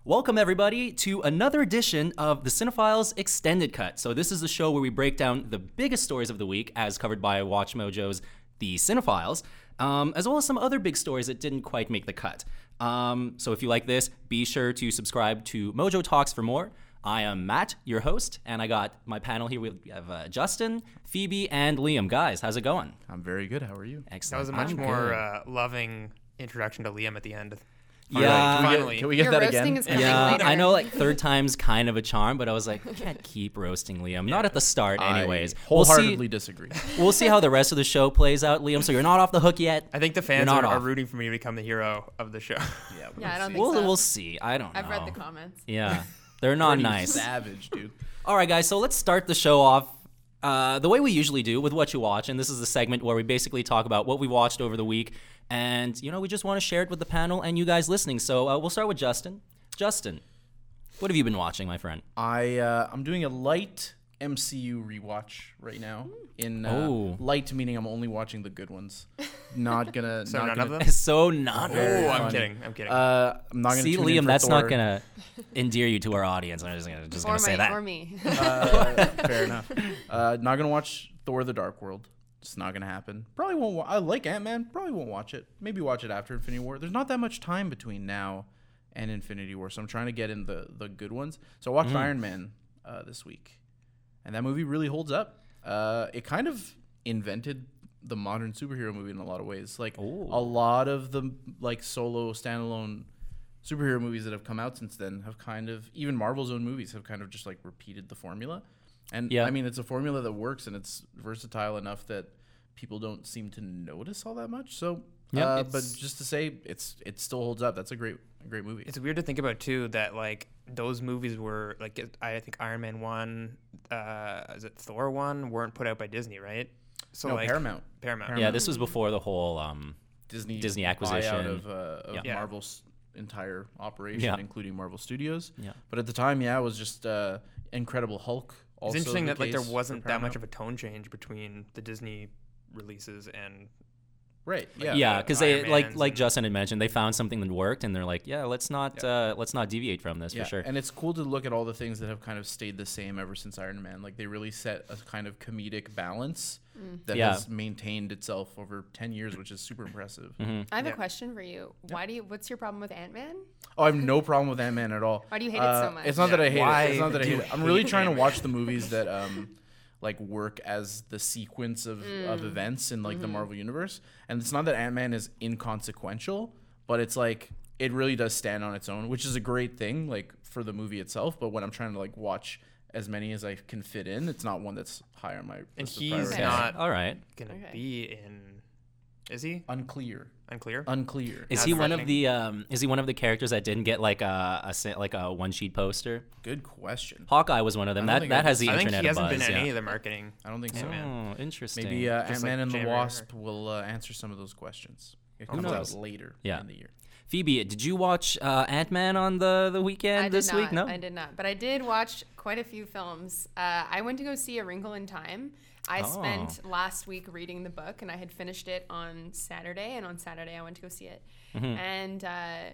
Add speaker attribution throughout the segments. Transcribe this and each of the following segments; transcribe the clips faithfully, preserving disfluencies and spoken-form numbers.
Speaker 1: Welcome, everybody, to another edition of the Cinephiles Extended Cut. So this is the show where we break down the biggest stories of the week as covered by Watch Mojo's The Cinephiles, um, as well as some other big stories that didn't quite make the cut. Um, so if you like this, be sure to subscribe to Mojo Talks for more. I am Matt, your host, and I got my panel here. We have uh, Justin, Phoebe, and Liam. Guys, how's it going?
Speaker 2: I'm very good. How are you?
Speaker 1: Excellent.
Speaker 3: That was a much
Speaker 1: I'm
Speaker 3: more
Speaker 1: good.
Speaker 3: uh, loving introduction to Liam at the end.
Speaker 1: Yeah.
Speaker 2: Can we
Speaker 3: Finally.
Speaker 2: get, can we get
Speaker 4: Your
Speaker 2: that
Speaker 4: roasting
Speaker 2: again?
Speaker 4: is coming
Speaker 1: Yeah,
Speaker 4: later.
Speaker 1: I know like third time's kind of a charm, but I was like, I can't keep roasting Liam. Not at the start, anyways.
Speaker 2: I
Speaker 1: We'll
Speaker 2: wholeheartedly
Speaker 1: see,
Speaker 2: disagree.
Speaker 1: we'll see how the rest of the show plays out, Liam, so you're not off the hook yet.
Speaker 3: I think the
Speaker 1: You're
Speaker 3: fans
Speaker 1: not
Speaker 3: are, are
Speaker 1: off.
Speaker 3: rooting for me to become the hero of the show.
Speaker 2: Yeah,
Speaker 4: Yeah, I don't think
Speaker 1: We'll,
Speaker 4: so.
Speaker 1: we'll see. I don't know.
Speaker 4: I've read the comments.
Speaker 1: Yeah, they're not
Speaker 2: Pretty
Speaker 1: nice.
Speaker 2: Savage, dude.
Speaker 1: All right, guys, so let's start the show off uh, the way we usually do with What You Watch, and this is the segment where we basically talk about what we watched over the week, and, you know, we just want to share it with the panel and you guys listening. So uh, we'll start with Justin. Justin, what have you been watching, my friend?
Speaker 2: I uh, I'm doing a light M C U rewatch right now. In uh,
Speaker 1: Oh.
Speaker 2: light meaning I'm only watching the good ones. Not gonna.
Speaker 3: So
Speaker 2: not
Speaker 3: none
Speaker 2: gonna,
Speaker 3: of them?
Speaker 1: So not
Speaker 3: Oh,
Speaker 2: Very
Speaker 3: I'm
Speaker 2: funny.
Speaker 3: kidding. I'm kidding.
Speaker 2: Uh, I'm not gonna.
Speaker 1: See,
Speaker 2: tune in
Speaker 1: Liam,
Speaker 2: for
Speaker 1: that's
Speaker 2: Thor.
Speaker 1: not going to endear you to our audience. I'm just going just
Speaker 4: Or
Speaker 1: gonna say
Speaker 4: my,
Speaker 1: that.
Speaker 4: or me.
Speaker 2: Uh, fair enough. Uh, not gonna watch Thor: The Dark World. It's not gonna happen. Probably won't. Wa- I like Ant-Man. Probably won't watch it. Maybe watch it after Infinity War. There's not that much time between now and Infinity War, so I'm trying to get in the the good ones. So I watched Iron Man uh, this week, and that movie really holds up. Uh, it kind of invented the modern superhero movie in a lot of ways. Like
Speaker 1: Ooh.
Speaker 2: a lot of the like solo standalone superhero movies that have come out since then have kind of, even Marvel's own movies have kind of just like repeated the formula. And
Speaker 1: Yeah.
Speaker 2: I mean, it's a formula that works and it's versatile enough that people don't seem to notice all that much. So,
Speaker 1: Yep.
Speaker 2: uh, but
Speaker 3: It's-
Speaker 2: just to say, it's it still holds up. That's a great a great movie.
Speaker 3: It's weird to think about too that like those movies were like it- I think Iron Man one, uh, is it Thor one, weren't put out by Disney, right? So
Speaker 2: no,
Speaker 3: like
Speaker 2: Paramount,
Speaker 3: Paramount.
Speaker 1: Yeah, this was before the whole... Um,
Speaker 2: Disney,
Speaker 1: Disney acquisition.
Speaker 2: buyout of, uh, of
Speaker 1: Yeah.
Speaker 2: Marvel's entire operation,
Speaker 1: Yeah.
Speaker 2: including Marvel Studios.
Speaker 1: Yeah.
Speaker 2: But at the time, yeah, it was just uh, Incredible Hulk.
Speaker 3: It's
Speaker 2: Also
Speaker 3: interesting
Speaker 2: the
Speaker 3: that like there
Speaker 2: case for
Speaker 3: wasn't that much
Speaker 2: Paramount.
Speaker 3: of a tone change between the Disney releases and
Speaker 2: right.
Speaker 3: like,
Speaker 2: Yeah,
Speaker 1: yeah, because they
Speaker 3: Iron
Speaker 1: like
Speaker 3: Mans
Speaker 1: like
Speaker 3: and-
Speaker 1: Justin had mentioned, they found something that worked, and they're like, yeah, let's not uh, let's not deviate from this
Speaker 2: Yeah,
Speaker 1: for sure.
Speaker 2: and it's cool to look at all the things that have kind of stayed the same ever since Iron Man. Like they really set a kind of comedic balance that
Speaker 1: Yeah.
Speaker 2: has maintained itself over ten years, which is super impressive.
Speaker 1: Mm-hmm.
Speaker 4: I have
Speaker 3: Yeah.
Speaker 4: a question for you. Why do you? What's your problem with Ant-Man?
Speaker 2: Oh, I have no problem with Ant-Man at all.
Speaker 4: Why do you hate it
Speaker 2: Uh,
Speaker 4: so much?
Speaker 2: It's not that I
Speaker 3: Yeah,
Speaker 2: hate
Speaker 3: why
Speaker 2: it. It's not that I
Speaker 3: do
Speaker 2: hate
Speaker 3: you
Speaker 2: it. I'm really
Speaker 3: hate
Speaker 2: trying to
Speaker 3: Ant-Man?
Speaker 2: watch the movies that um like work as the sequence of,
Speaker 4: Mm.
Speaker 2: of events in like the
Speaker 4: Mm-hmm.
Speaker 2: Marvel universe. And it's not that Ant-Man is inconsequential, but it's like it really does stand on its own, which is a great thing like for the movie itself. But when I'm trying to like watch as many as I can fit in, it's not one that's high on my
Speaker 3: and
Speaker 2: list of
Speaker 3: he's
Speaker 2: priorities.
Speaker 4: Okay.
Speaker 3: not
Speaker 1: All right.
Speaker 3: gonna
Speaker 4: Okay.
Speaker 3: be in. Is he
Speaker 2: Unclear.
Speaker 3: unclear?
Speaker 2: Unclear.
Speaker 1: Is
Speaker 3: That's
Speaker 1: he one of
Speaker 3: frightening.
Speaker 1: the um, is he one of the characters that didn't get like a, a sa- like a one sheet poster?
Speaker 2: Good question.
Speaker 1: Hawkeye was one of them.
Speaker 2: I don't
Speaker 1: That
Speaker 2: think
Speaker 1: that
Speaker 2: I
Speaker 1: has the
Speaker 3: I think
Speaker 1: internet
Speaker 3: he hasn't
Speaker 1: buzz.
Speaker 3: been in
Speaker 1: yeah.
Speaker 3: any of the marketing.
Speaker 2: I don't think so.
Speaker 1: Oh, interesting.
Speaker 2: Maybe uh,
Speaker 3: Just
Speaker 2: Ant-Man
Speaker 3: like
Speaker 2: and the
Speaker 3: Jamie
Speaker 2: Wasp will uh, answer some of those questions. It
Speaker 1: Who
Speaker 2: comes out
Speaker 1: knows?
Speaker 2: later
Speaker 1: Yeah.
Speaker 2: in the year.
Speaker 1: Phoebe, did you watch uh, Ant Man on the the weekend
Speaker 4: I did
Speaker 1: this
Speaker 4: not.
Speaker 1: week? No.
Speaker 4: I did not. But I did watch quite a few films. Uh, I went to go see A Wrinkle in Time. I
Speaker 1: Oh.
Speaker 4: spent last week reading the book, and I had finished it on Saturday. And on Saturday, I went to go see it.
Speaker 1: Mm-hmm.
Speaker 4: And uh,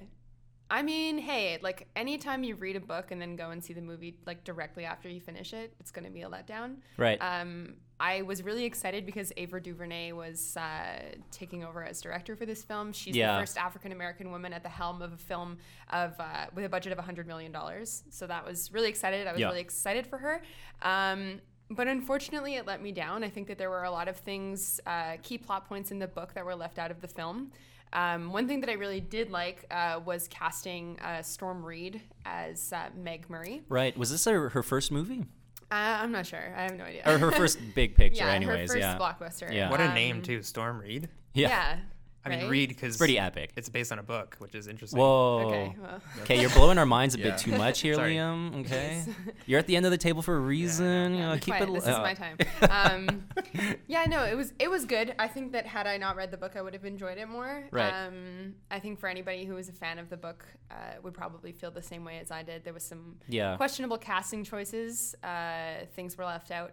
Speaker 4: I mean, hey, like anytime you read a book and then go and see the movie like directly after you finish it, it's going to be a letdown.
Speaker 1: Right.
Speaker 4: Um, I was really excited because Ava DuVernay was uh, taking over as director for this film. She's
Speaker 1: Yeah.
Speaker 4: the first African American woman at the helm of a film of uh, with a budget of one hundred million dollars. So that was really excited. I was
Speaker 1: Yeah.
Speaker 4: really excited for her. Um, but unfortunately, it let me down. I think that there were a lot of things, uh, key plot points in the book that were left out of the film. Um, one thing that I really did like uh, was casting uh, Storm Reed as uh, Meg Murray.
Speaker 1: Right. Was this her, her first movie?
Speaker 4: Uh, I'm not sure. I have no idea.
Speaker 1: Or her first big picture,
Speaker 4: yeah,
Speaker 1: anyways.
Speaker 4: her first
Speaker 1: yeah.
Speaker 4: blockbuster.
Speaker 1: Yeah.
Speaker 3: What a
Speaker 4: Um,
Speaker 3: name too, Storm Reed.
Speaker 1: yeah.
Speaker 4: Yeah.
Speaker 3: I mean,
Speaker 4: right?
Speaker 3: Reed because
Speaker 1: It's pretty epic.
Speaker 3: it's based on a book, which is interesting.
Speaker 1: Whoa.
Speaker 4: Okay. Well.
Speaker 1: Okay, you're blowing our minds a
Speaker 2: Yeah.
Speaker 1: bit too much here,
Speaker 3: Sorry.
Speaker 1: Liam. Okay. You're at the end of the table for a reason. you know,
Speaker 4: Be
Speaker 1: keep
Speaker 4: quiet.
Speaker 1: it.
Speaker 4: This
Speaker 1: uh,
Speaker 4: is my time. Um, yeah, no, it was it was good. I think that had I not read the book, I would have enjoyed it more.
Speaker 1: Right.
Speaker 4: Um, I think for anybody who was a fan of the book, uh, would probably feel the same way as I did. There was some
Speaker 1: Yeah.
Speaker 4: questionable casting choices. Uh, things were left out.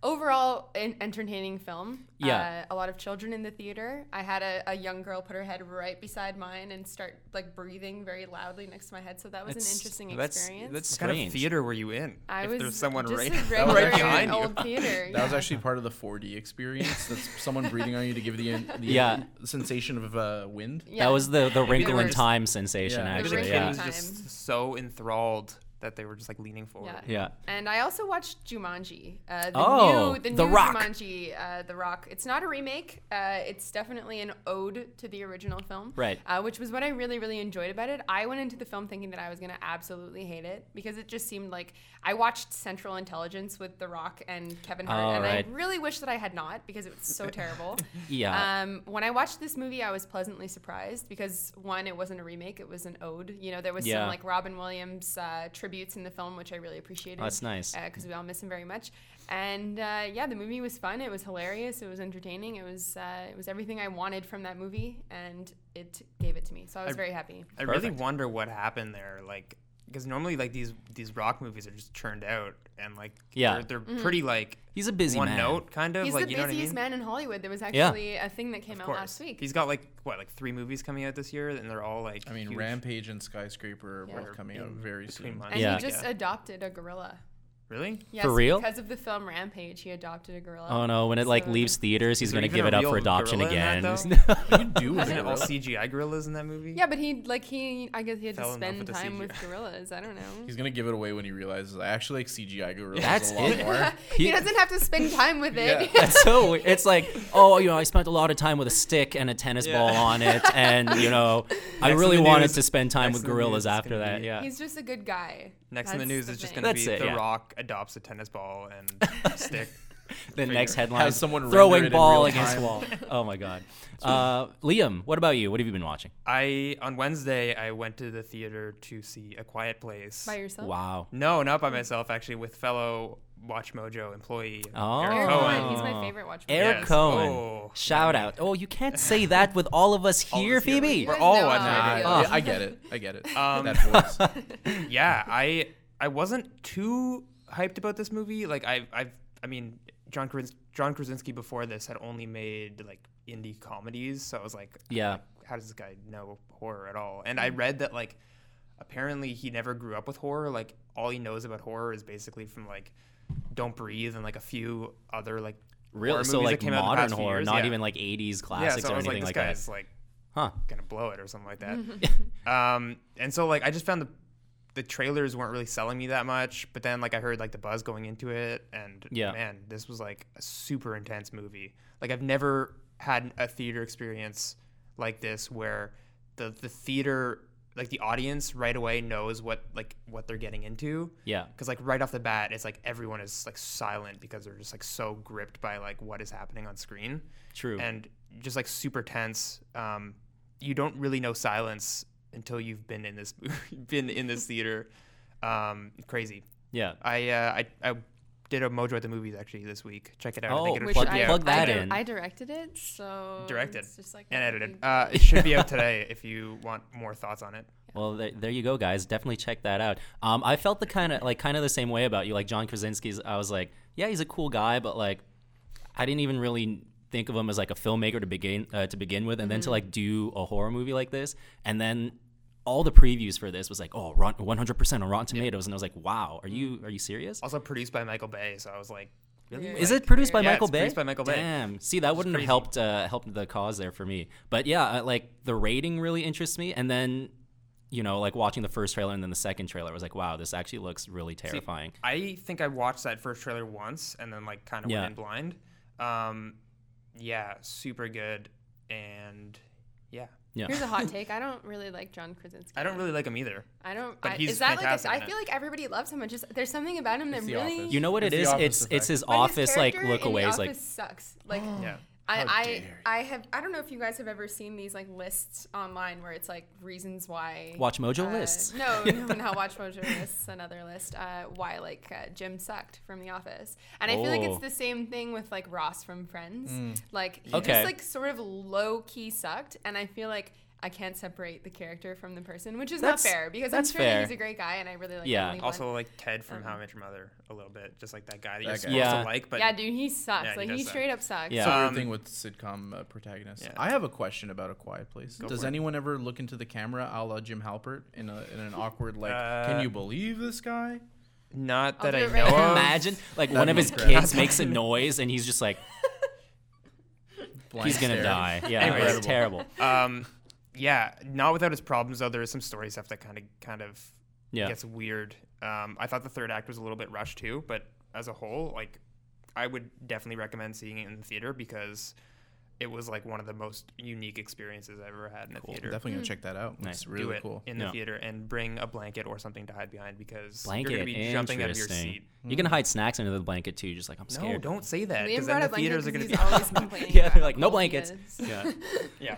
Speaker 4: overall, an entertaining film.
Speaker 1: Yeah.
Speaker 4: Uh, a lot of children in the theater. I had a, a young girl put her head right beside mine and start like breathing very loudly next to my head. So that was
Speaker 1: That's-
Speaker 4: an interesting
Speaker 3: That's
Speaker 4: experience.
Speaker 3: that's
Speaker 1: Strange.
Speaker 3: what kind of theater were you in?
Speaker 4: I
Speaker 3: if
Speaker 4: was
Speaker 3: there's someone
Speaker 4: just
Speaker 3: right,
Speaker 4: a
Speaker 3: right
Speaker 4: regular
Speaker 3: behind you.
Speaker 4: old theater.
Speaker 2: That was
Speaker 4: yeah.
Speaker 2: actually part of the four D experience. That's someone breathing on you to give you the, the
Speaker 1: Yeah.
Speaker 2: sensation of uh, wind.
Speaker 4: Yeah.
Speaker 1: That was the the wrinkle in
Speaker 3: was-
Speaker 1: time sensation,
Speaker 2: Yeah.
Speaker 3: Maybe the
Speaker 1: actually.
Speaker 3: kid
Speaker 1: Yeah.
Speaker 3: was
Speaker 4: Time.
Speaker 3: just so enthralled that they were just like leaning forward.
Speaker 4: Yeah.
Speaker 1: Yeah.
Speaker 4: And I also watched Jumanji. Uh, the
Speaker 1: Oh,
Speaker 4: new, the,
Speaker 1: The
Speaker 4: new
Speaker 1: Rock.
Speaker 4: Jumanji, uh, The Rock. It's not a remake. Uh, it's definitely an ode to the original film.
Speaker 1: Right.
Speaker 4: Uh, which was what I really, really enjoyed about it. I went into the film thinking that I was going to absolutely hate it because it just seemed like I watched Central Intelligence with The Rock and Kevin Hart,
Speaker 1: Oh,
Speaker 4: and
Speaker 1: right.
Speaker 4: I really wish that I had not because it was so terrible.
Speaker 1: Yeah.
Speaker 4: Um, when I watched this movie, I was pleasantly surprised because one, it wasn't a remake; it was an ode. You know, there was
Speaker 1: Yeah.
Speaker 4: some like Robin Williams uh, tributes in the film, which I really appreciated.
Speaker 1: Oh, that's nice.
Speaker 4: Because we all miss him very much. And uh, yeah, the movie was fun. It was hilarious. It was entertaining. It was uh, it was everything I wanted from that movie, and it gave it to me. So I was
Speaker 3: I-
Speaker 4: very happy.
Speaker 3: I really
Speaker 1: Perfect.
Speaker 3: wonder what happened there, like because normally like these these rock movies are just churned out and like
Speaker 1: Yeah.
Speaker 3: they're, they're
Speaker 4: Mm-hmm.
Speaker 3: pretty like
Speaker 1: He's a busy
Speaker 3: one
Speaker 1: man.
Speaker 3: note kind of
Speaker 4: He's
Speaker 3: like
Speaker 4: the
Speaker 3: you know what I
Speaker 4: busiest
Speaker 3: mean.
Speaker 4: man in Hollywood. There was
Speaker 1: Yeah.
Speaker 4: actually a thing that came
Speaker 3: Of
Speaker 4: out
Speaker 3: course,
Speaker 4: last week.
Speaker 3: he's got like what like three movies coming out this year, and they're all like
Speaker 2: I mean,
Speaker 3: huge.
Speaker 2: Rampage and Skyscraper are
Speaker 4: Yeah.
Speaker 2: both coming out
Speaker 3: In
Speaker 2: very
Speaker 3: between
Speaker 2: soon.
Speaker 3: months.
Speaker 4: and
Speaker 1: Yeah.
Speaker 4: he just
Speaker 3: Yeah.
Speaker 4: adopted a gorilla.
Speaker 3: Really?
Speaker 4: Yes,
Speaker 1: real?
Speaker 4: Because of the film Rampage, he adopted a gorilla.
Speaker 1: Oh no, when it like
Speaker 4: So-
Speaker 1: leaves theaters, he's
Speaker 3: Is there
Speaker 1: gonna
Speaker 3: even
Speaker 1: give
Speaker 3: a
Speaker 1: it up
Speaker 3: real
Speaker 1: for adoption
Speaker 3: gorilla in
Speaker 1: again.
Speaker 3: that,
Speaker 2: What do you do with
Speaker 3: Isn't
Speaker 2: a
Speaker 3: it all
Speaker 2: gorilla?
Speaker 3: C G I gorillas in that movie?
Speaker 4: Yeah, but he like he I guess he had to
Speaker 3: Fell in love
Speaker 4: spend
Speaker 3: with the
Speaker 4: time
Speaker 3: C G I.
Speaker 4: with gorillas. I don't know.
Speaker 2: He's gonna give it away when he realizes I actually like C G I gorillas
Speaker 1: That's
Speaker 2: a lot
Speaker 1: it.
Speaker 2: more.
Speaker 4: he doesn't have to spend time with it.
Speaker 2: Yeah.
Speaker 1: That's so weird. It's like, oh, you know, I spent a lot of time with a stick and a tennis
Speaker 3: Yeah.
Speaker 1: ball on it, and you know, I
Speaker 3: Next in
Speaker 1: really
Speaker 3: the
Speaker 1: wanted
Speaker 3: news-
Speaker 1: to spend time
Speaker 3: next
Speaker 1: with
Speaker 3: in the news
Speaker 1: gorillas
Speaker 3: is
Speaker 1: after
Speaker 3: gonna
Speaker 1: that.
Speaker 3: be-
Speaker 1: Yeah.
Speaker 4: He's just a good guy.
Speaker 3: Next in the
Speaker 4: That's
Speaker 3: news
Speaker 4: the
Speaker 3: is just
Speaker 4: thing.
Speaker 3: gonna
Speaker 1: That's
Speaker 3: be
Speaker 1: it,
Speaker 3: The
Speaker 1: yeah.
Speaker 3: Rock adopts a tennis ball and a stick.
Speaker 1: The next headline:
Speaker 2: Has someone render
Speaker 1: throwing
Speaker 2: it in
Speaker 1: ball
Speaker 2: real
Speaker 1: against
Speaker 2: time.
Speaker 1: wall. Oh my god. Uh, Liam, what about you? What have you been watching?
Speaker 3: I on Wednesday I went to the theater to see A Quiet Place.
Speaker 4: By yourself.
Speaker 1: Wow.
Speaker 3: No, not by myself. Actually, with fellow Watch Mojo employee
Speaker 1: Oh.
Speaker 3: Eric
Speaker 4: Eric
Speaker 3: Cohen.
Speaker 4: Cohen. He's my favorite watch.
Speaker 1: Eric
Speaker 3: Yes.
Speaker 1: Cohen.
Speaker 3: Oh,
Speaker 1: Shout
Speaker 3: yeah,
Speaker 1: out. Oh, you can't say that with all of us
Speaker 3: All of
Speaker 1: here,
Speaker 3: us here.
Speaker 1: Phoebe.
Speaker 4: You
Speaker 3: We're
Speaker 4: guys
Speaker 3: all
Speaker 4: know
Speaker 3: watching
Speaker 4: how
Speaker 3: it.
Speaker 4: it
Speaker 2: Nah,
Speaker 4: feels.
Speaker 2: I get it. I get it.
Speaker 3: Um,
Speaker 2: that voice.
Speaker 3: yeah, I I wasn't too hyped about this movie. Like I I've I mean John Kras- John Krasinski before this had only made like indie comedies, so I was like,
Speaker 1: Yeah.
Speaker 3: how does this guy know horror at all? And I read that like apparently he never grew up with horror. Like all he knows about horror is basically from like Don't Breathe and like a few other like
Speaker 1: Really?
Speaker 3: horror
Speaker 1: So
Speaker 3: movies
Speaker 1: like
Speaker 3: that came out in the
Speaker 1: modern
Speaker 3: past few
Speaker 1: horror,
Speaker 3: years.
Speaker 1: not
Speaker 3: Yeah.
Speaker 1: even like eighties
Speaker 3: yeah.
Speaker 1: classics
Speaker 3: So I
Speaker 1: or
Speaker 3: was like,
Speaker 1: anything
Speaker 3: this
Speaker 1: like that.
Speaker 3: guy's like
Speaker 1: Huh.
Speaker 3: gonna blow it or something like that. um, and so like I just found the the trailers weren't really selling me that much, but then like I heard like the buzz going into it, and
Speaker 1: Yeah.
Speaker 3: man, this was like a super intense movie. Like I've never had a theater experience like this where the the theater like the audience right away knows what like what they're getting into.
Speaker 1: Yeah.
Speaker 3: Because like right off the bat, it's like everyone is like silent because they're just like so gripped by like what is happening on screen.
Speaker 1: True.
Speaker 3: And just like super tense. Um, you don't really know silence until you've been in this been in this theater. Um, crazy.
Speaker 1: Yeah.
Speaker 3: I uh, I I did a Mojo at the Movies actually this week. Check it out. I
Speaker 1: Oh,
Speaker 3: think it
Speaker 4: Which
Speaker 1: plug-
Speaker 3: should be
Speaker 4: I,
Speaker 3: out
Speaker 1: plug that
Speaker 4: I,
Speaker 1: in.
Speaker 4: I directed it, so
Speaker 3: Directed
Speaker 4: it's just like
Speaker 3: and
Speaker 4: that.
Speaker 3: edited. Uh, it should be out today if you want more thoughts on it.
Speaker 1: Well, there, there you go, guys. Definitely check that out. Um, I felt the kind of like kind of the same way about you. Like John Krasinski's, I was like, yeah, he's a cool guy, but like, I didn't even really think of him as like a filmmaker to begin uh, to begin with, and then to like do a horror movie like this, and then all the previews for this was like, oh, one hundred percent on Rotten Tomatoes, and I was like, wow, are you are you serious?
Speaker 3: Also produced by Michael Bay, so I was like, really?
Speaker 4: Yeah.
Speaker 1: Is
Speaker 3: Like,
Speaker 1: it produced by
Speaker 3: yeah,
Speaker 1: Michael
Speaker 3: it's
Speaker 1: Bay?
Speaker 3: produced by Michael Bay.
Speaker 1: Damn. See, that wouldn't have
Speaker 3: crazy.
Speaker 1: helped uh, helped the cause there for me. But yeah, uh, like the rating really interests me, and then you know, like watching the first trailer and then the second trailer, I was like, wow, this actually looks really
Speaker 3: See,
Speaker 1: terrifying.
Speaker 3: I think I watched that first trailer once and then like kind of
Speaker 1: Yeah.
Speaker 3: went in blind. Um, yeah, super good, and yeah,
Speaker 1: Yeah.
Speaker 4: Here's a hot take. I don't really like John Krasinski.
Speaker 3: I don't really like him either.
Speaker 4: I don't.
Speaker 3: but
Speaker 4: I,
Speaker 3: he's
Speaker 4: is that like?
Speaker 3: fantastic
Speaker 4: A,
Speaker 3: in
Speaker 4: I
Speaker 3: it.
Speaker 4: feel like everybody loves him. But just there's something about him that
Speaker 2: It's The
Speaker 4: really.
Speaker 2: Office.
Speaker 1: You know what it
Speaker 2: It's
Speaker 1: is?
Speaker 2: the
Speaker 1: It's
Speaker 2: Office
Speaker 1: it's his
Speaker 4: But his
Speaker 1: office like
Speaker 4: character in
Speaker 1: lookaways
Speaker 4: The
Speaker 1: like
Speaker 4: Office sucks. Like
Speaker 3: Yeah.
Speaker 2: How
Speaker 4: I
Speaker 2: dare
Speaker 4: I,
Speaker 2: you.
Speaker 4: I have I don't know if you guys have ever seen these like lists online where it's like reasons why
Speaker 1: Watch Mojo
Speaker 4: uh,
Speaker 1: lists.
Speaker 4: No, no, not Watch Mojo lists. Another list. Uh, why like uh, Jim sucked from The Office, and I feel like
Speaker 1: Oh.
Speaker 4: it's the same thing with like Ross from Friends.
Speaker 2: Mm.
Speaker 4: Like he
Speaker 1: Okay.
Speaker 4: just like sort of low key sucked, and I feel like I can't separate the character from the person, which is
Speaker 1: That's-
Speaker 4: not fair because
Speaker 1: that's
Speaker 4: I'm sure
Speaker 1: fair.
Speaker 4: that he's a great guy and I really like
Speaker 1: Yeah.
Speaker 4: Emily Blunt.
Speaker 3: Also, like Ted from
Speaker 4: Um,
Speaker 3: How I Met Your Mother, a little bit, just like that guy that
Speaker 2: That
Speaker 3: you're
Speaker 2: guy.
Speaker 3: supposed
Speaker 1: Yeah.
Speaker 3: to like. But
Speaker 4: yeah, dude, he sucks.
Speaker 3: Yeah, he
Speaker 4: like
Speaker 3: does
Speaker 4: he
Speaker 3: suck.
Speaker 4: straight up sucks.
Speaker 1: Yeah.
Speaker 2: It's a weird
Speaker 3: Um,
Speaker 2: thing with sitcom uh, protagonists.
Speaker 3: Yeah.
Speaker 2: I have a question about A Quiet Place.
Speaker 3: Go
Speaker 2: Does
Speaker 3: for it.
Speaker 2: anyone ever look into the camera a la Jim Halpert in, a, in an awkward, like,
Speaker 3: Uh,
Speaker 2: can you believe this guy?
Speaker 3: not
Speaker 4: I'll
Speaker 3: that
Speaker 4: do
Speaker 3: I
Speaker 4: it right
Speaker 3: know
Speaker 4: now.
Speaker 3: of.
Speaker 1: Imagine like
Speaker 2: That'd
Speaker 1: one of
Speaker 2: be
Speaker 1: his
Speaker 2: incredible.
Speaker 1: kids makes a noise and he's just like,
Speaker 2: Blank
Speaker 1: he's gonna
Speaker 2: stare.
Speaker 1: die. Yeah,
Speaker 3: Anyways.
Speaker 1: it's terrible.
Speaker 3: Um, yeah, not without its problems though. There is some story stuff that kind of kind of
Speaker 1: Yeah.
Speaker 3: gets weird. Um, I thought the third act was a little bit rushed too, but as a whole, like, I would definitely recommend seeing it in the theater because it was like one of the most unique experiences I've ever had in a
Speaker 2: Cool.
Speaker 3: theater.
Speaker 2: Definitely gonna check that out.
Speaker 1: Nice.
Speaker 2: It's
Speaker 3: Do
Speaker 2: really
Speaker 3: it
Speaker 2: cool.
Speaker 3: in the
Speaker 1: Yeah.
Speaker 3: theater and bring a blanket or something to hide behind because
Speaker 1: Blanket,
Speaker 3: you're gonna be jumping out of your
Speaker 1: interesting.
Speaker 3: seat.
Speaker 1: You can hide snacks under the blanket too, just like I'm
Speaker 3: No,
Speaker 1: scared.
Speaker 3: don't say that
Speaker 4: Liam
Speaker 3: because then
Speaker 4: brought
Speaker 3: the
Speaker 4: a blanket
Speaker 3: theaters are
Speaker 4: 'cause
Speaker 3: gonna
Speaker 4: he's
Speaker 3: be
Speaker 4: always complaining
Speaker 1: Yeah,
Speaker 4: about
Speaker 1: they're
Speaker 4: how
Speaker 1: like, no
Speaker 4: cold he
Speaker 1: blankets.
Speaker 4: is.
Speaker 1: Yeah.
Speaker 3: yeah.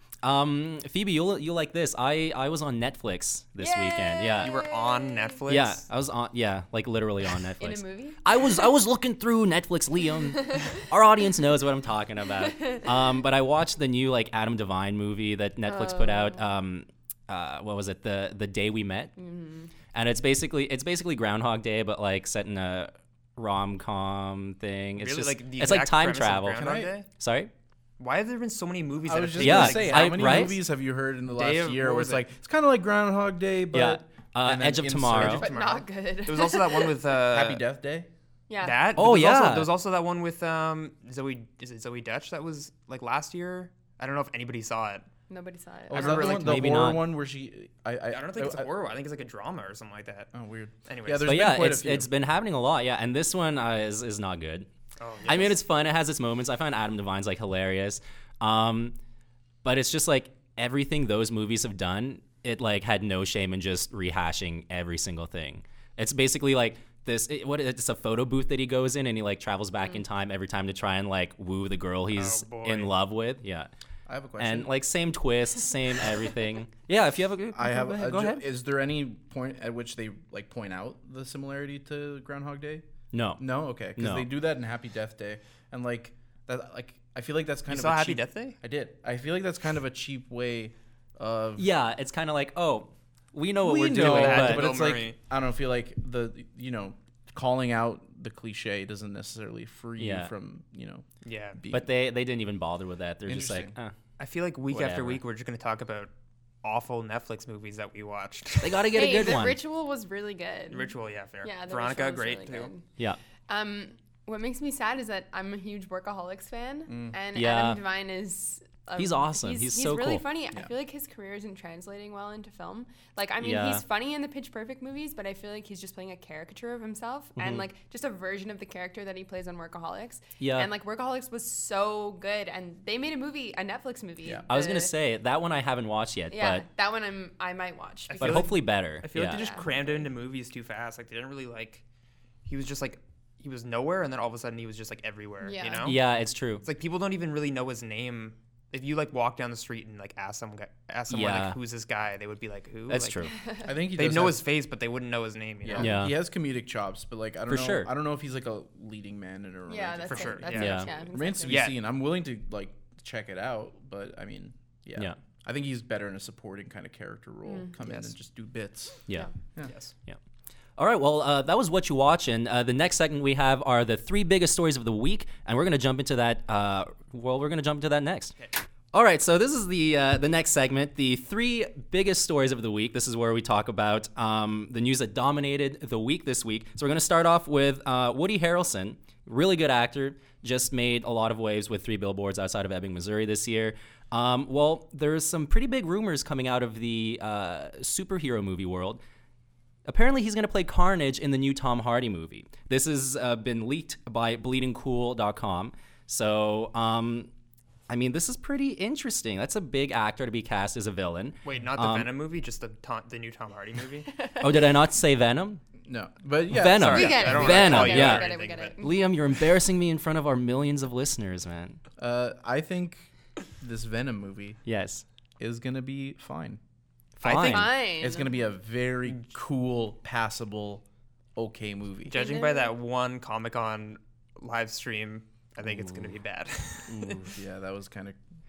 Speaker 1: Um, Phoebe, you'll you'll like this. I I was on Netflix this weekend. Yeah.
Speaker 3: You were on Netflix.
Speaker 1: Yeah, I was on. Yeah, like literally on Netflix.
Speaker 4: In a movie?
Speaker 1: I was I was looking through Netflix, Liam. Our audience knows what I'm talking about. Um, but I watched the new like Adam Devine movie that Netflix put out. Um, uh, what was it? The the Day We Met.
Speaker 4: Mm-hmm.
Speaker 1: And it's basically it's basically Groundhog Day, but like set in a rom com thing. It's
Speaker 3: Really?
Speaker 1: just
Speaker 3: Like the
Speaker 1: it's like
Speaker 3: exact
Speaker 1: time
Speaker 3: premise of
Speaker 1: travel.
Speaker 3: Groundhog
Speaker 2: Can I-
Speaker 3: Day?
Speaker 1: Sorry.
Speaker 3: Why have there been so many movies?
Speaker 2: I
Speaker 3: that
Speaker 2: was
Speaker 3: have
Speaker 2: just
Speaker 3: taken,
Speaker 1: Yeah,
Speaker 2: gonna
Speaker 3: like,
Speaker 2: say,
Speaker 1: I-
Speaker 2: how many
Speaker 1: right?
Speaker 2: movies have you heard in the
Speaker 3: Day
Speaker 2: last
Speaker 3: of-
Speaker 2: year
Speaker 3: what
Speaker 2: where
Speaker 3: was
Speaker 2: it's
Speaker 3: it?
Speaker 2: like it's kind of like Groundhog Day, but
Speaker 1: Yeah. Uh,
Speaker 2: and then
Speaker 1: Edge of
Speaker 2: Insurgent-
Speaker 1: Tomorrow.
Speaker 4: But not good.
Speaker 3: There was also that one with uh,
Speaker 2: Happy Death Day.
Speaker 4: yeah.
Speaker 3: That.
Speaker 1: Oh,
Speaker 3: There was
Speaker 1: yeah.
Speaker 3: Also, there was also that one with um Zoe. Is it Zoe Dutch? That was like last year. I don't know if anybody saw it.
Speaker 4: Nobody saw it.
Speaker 2: Oh, is
Speaker 3: remember,
Speaker 2: that the,
Speaker 3: like,
Speaker 2: one, the
Speaker 1: maybe
Speaker 2: horror
Speaker 1: not.
Speaker 2: one where she? I I,
Speaker 3: I don't think it's
Speaker 2: I,
Speaker 3: a horror. I think it's like a drama or something like that.
Speaker 2: Oh, weird.
Speaker 3: Anyways.
Speaker 2: Yeah, there's
Speaker 1: But
Speaker 2: been
Speaker 1: yeah,
Speaker 2: quite a
Speaker 1: it's
Speaker 2: few.
Speaker 1: it's been happening a lot. Yeah, and this one uh, is is not good.
Speaker 3: Oh,
Speaker 1: I mean,
Speaker 3: yes.
Speaker 1: it's fun. It has its moments. I find Adam Devine's like hilarious. Um, but it's just like everything those movies have done, it like had no shame in just rehashing every single thing. It's basically like this. It, what it's a photo booth that he goes in and he like travels back in time every time to try and like woo the girl he's
Speaker 3: Oh, boy.
Speaker 1: in love with. Yeah,
Speaker 2: I have a question.
Speaker 1: and like same twist, same everything. Yeah, if you have a,
Speaker 2: I have.
Speaker 1: go
Speaker 2: A,
Speaker 1: ahead. Go
Speaker 2: ju-
Speaker 1: ahead.
Speaker 2: Is there any point at which they like point out the similarity to Groundhog Day?
Speaker 1: No,
Speaker 2: No. Okay. Because
Speaker 1: No.
Speaker 2: they do that in Happy Death Day, and like that. Like I feel like that's kind
Speaker 3: You
Speaker 2: of
Speaker 3: saw
Speaker 2: a
Speaker 3: Happy
Speaker 2: cheap,
Speaker 3: Death Day?
Speaker 2: I did. I feel like that's kind of a cheap way of.
Speaker 1: yeah, it's kind of like oh, we know what
Speaker 2: we
Speaker 1: we're
Speaker 2: know
Speaker 1: doing,
Speaker 2: that,
Speaker 1: but
Speaker 2: but
Speaker 3: Bill
Speaker 2: it's
Speaker 3: Murray.
Speaker 2: like I don't know. Feel like the you know calling out the cliche doesn't necessarily free
Speaker 1: Yeah.
Speaker 2: you from you know.
Speaker 3: Yeah.
Speaker 2: Being,
Speaker 1: but they they didn't even bother with that. They're just like,
Speaker 2: Interesting.
Speaker 1: eh.
Speaker 3: I feel like week after
Speaker 1: Whatever.
Speaker 3: week we're just gonna talk about awful Netflix movies that we watched.
Speaker 1: they got to get
Speaker 4: hey,
Speaker 1: a good
Speaker 4: the
Speaker 1: one.
Speaker 4: Ritual was really good.
Speaker 3: Ritual, yeah, fair.
Speaker 4: Yeah, the
Speaker 3: Veronica,
Speaker 4: Ritual was
Speaker 3: great
Speaker 4: really
Speaker 3: too.
Speaker 4: good.
Speaker 1: Yeah.
Speaker 4: Um, what makes me sad is that I'm a huge Workaholics fan, and
Speaker 1: Yeah.
Speaker 4: Adam Devine is. a-
Speaker 1: He's awesome. He's so
Speaker 4: really
Speaker 1: cool.
Speaker 4: funny. I
Speaker 2: Yeah.
Speaker 4: feel like his career isn't translating well into film. Like, I mean,
Speaker 1: Yeah.
Speaker 4: he's funny in the Pitch Perfect movies, but I feel like he's just playing a caricature of himself and like just a version of the character that he plays on Workaholics.
Speaker 1: Yeah.
Speaker 4: And like Workaholics was so good, and they made a movie, a Netflix movie.
Speaker 2: Yeah.
Speaker 1: I was
Speaker 4: The-
Speaker 1: gonna say that one I haven't watched yet,
Speaker 4: Yeah,
Speaker 1: but
Speaker 4: that one I'm I might watch.
Speaker 3: I
Speaker 1: but
Speaker 3: feel like-
Speaker 1: hopefully better.
Speaker 3: I feel
Speaker 1: yeah.
Speaker 3: like they just
Speaker 4: Yeah.
Speaker 3: crammed it into movies too fast. Like they didn't really like. He was just like he was nowhere, and then all of a sudden he was just like everywhere.
Speaker 4: Yeah.
Speaker 3: You know.
Speaker 1: yeah, it's true.
Speaker 3: It's like people don't even really know his name. If you like walk down the street and like ask some guy, ask someone
Speaker 1: Yeah.
Speaker 3: like who's this guy, they would be like who?
Speaker 1: That's
Speaker 3: Like,
Speaker 1: true.
Speaker 2: I think he
Speaker 3: They
Speaker 2: does
Speaker 3: know
Speaker 2: have-
Speaker 3: his face, but they wouldn't know his name. You know.
Speaker 1: Yeah.
Speaker 2: He has comedic chops, but like I don't
Speaker 1: For
Speaker 2: know.
Speaker 1: sure.
Speaker 2: I don't know if he's like a leading man in a romantic.
Speaker 4: Yeah, that's
Speaker 3: For
Speaker 4: it.
Speaker 3: sure,
Speaker 4: That's
Speaker 3: yeah.
Speaker 4: it.
Speaker 1: Yeah.
Speaker 4: yeah
Speaker 2: Remains to be
Speaker 3: Yeah.
Speaker 2: seen. I'm willing to like check it out, but I mean, yeah.
Speaker 1: Yeah.
Speaker 2: I think he's better in a supporting kind of character role. Come
Speaker 3: Yes.
Speaker 2: in and just do bits.
Speaker 1: Yeah.
Speaker 2: Yeah.
Speaker 3: Yes.
Speaker 1: Yeah. All right. Well, uh, that was what you watch, and uh, the next segment we have are the three biggest stories of the week, and we're gonna jump into that. Uh, well, we're gonna jump into that next. All right. So this is the uh, the next segment, the three biggest stories of the week. This is where we talk about um, the news that dominated the week this week. So we're gonna start off with uh, Woody Harrelson, really good actor, just made a lot of waves with Three Billboards Outside of Ebbing, Missouri this year. Um, well, there's some pretty big rumors coming out of the uh, superhero movie world. Apparently, he's going to play Carnage in the new Tom Hardy movie. This has uh, been leaked by bleeding cool dot com. So, um, I mean, this is pretty interesting. That's a big actor to be cast as a villain.
Speaker 3: Wait, not the
Speaker 1: Um,
Speaker 3: Venom movie, just the Tom, the new Tom Hardy movie.
Speaker 1: Oh, did I not say Venom?
Speaker 2: No, but yeah.
Speaker 1: Venom.
Speaker 2: sorry.
Speaker 4: We get
Speaker 3: I
Speaker 4: it.
Speaker 3: don't
Speaker 4: we
Speaker 1: Venom,
Speaker 3: wanna call
Speaker 4: get
Speaker 3: you
Speaker 4: it,
Speaker 1: yeah.
Speaker 3: out
Speaker 4: we
Speaker 3: or
Speaker 4: get it. We get
Speaker 3: anything,
Speaker 4: it.
Speaker 1: Liam, you're embarrassing me in front of our millions of listeners, man.
Speaker 2: Uh, I think this Venom movie
Speaker 1: Yes.
Speaker 2: is gonna be fine.
Speaker 1: Fine.
Speaker 3: I think-
Speaker 4: Fine.
Speaker 2: It's gonna be a very cool, passable, okay movie.
Speaker 3: Judging by that one Comic Con live stream, I think it's gonna be bad.
Speaker 2: Ooh, yeah, that was kind of.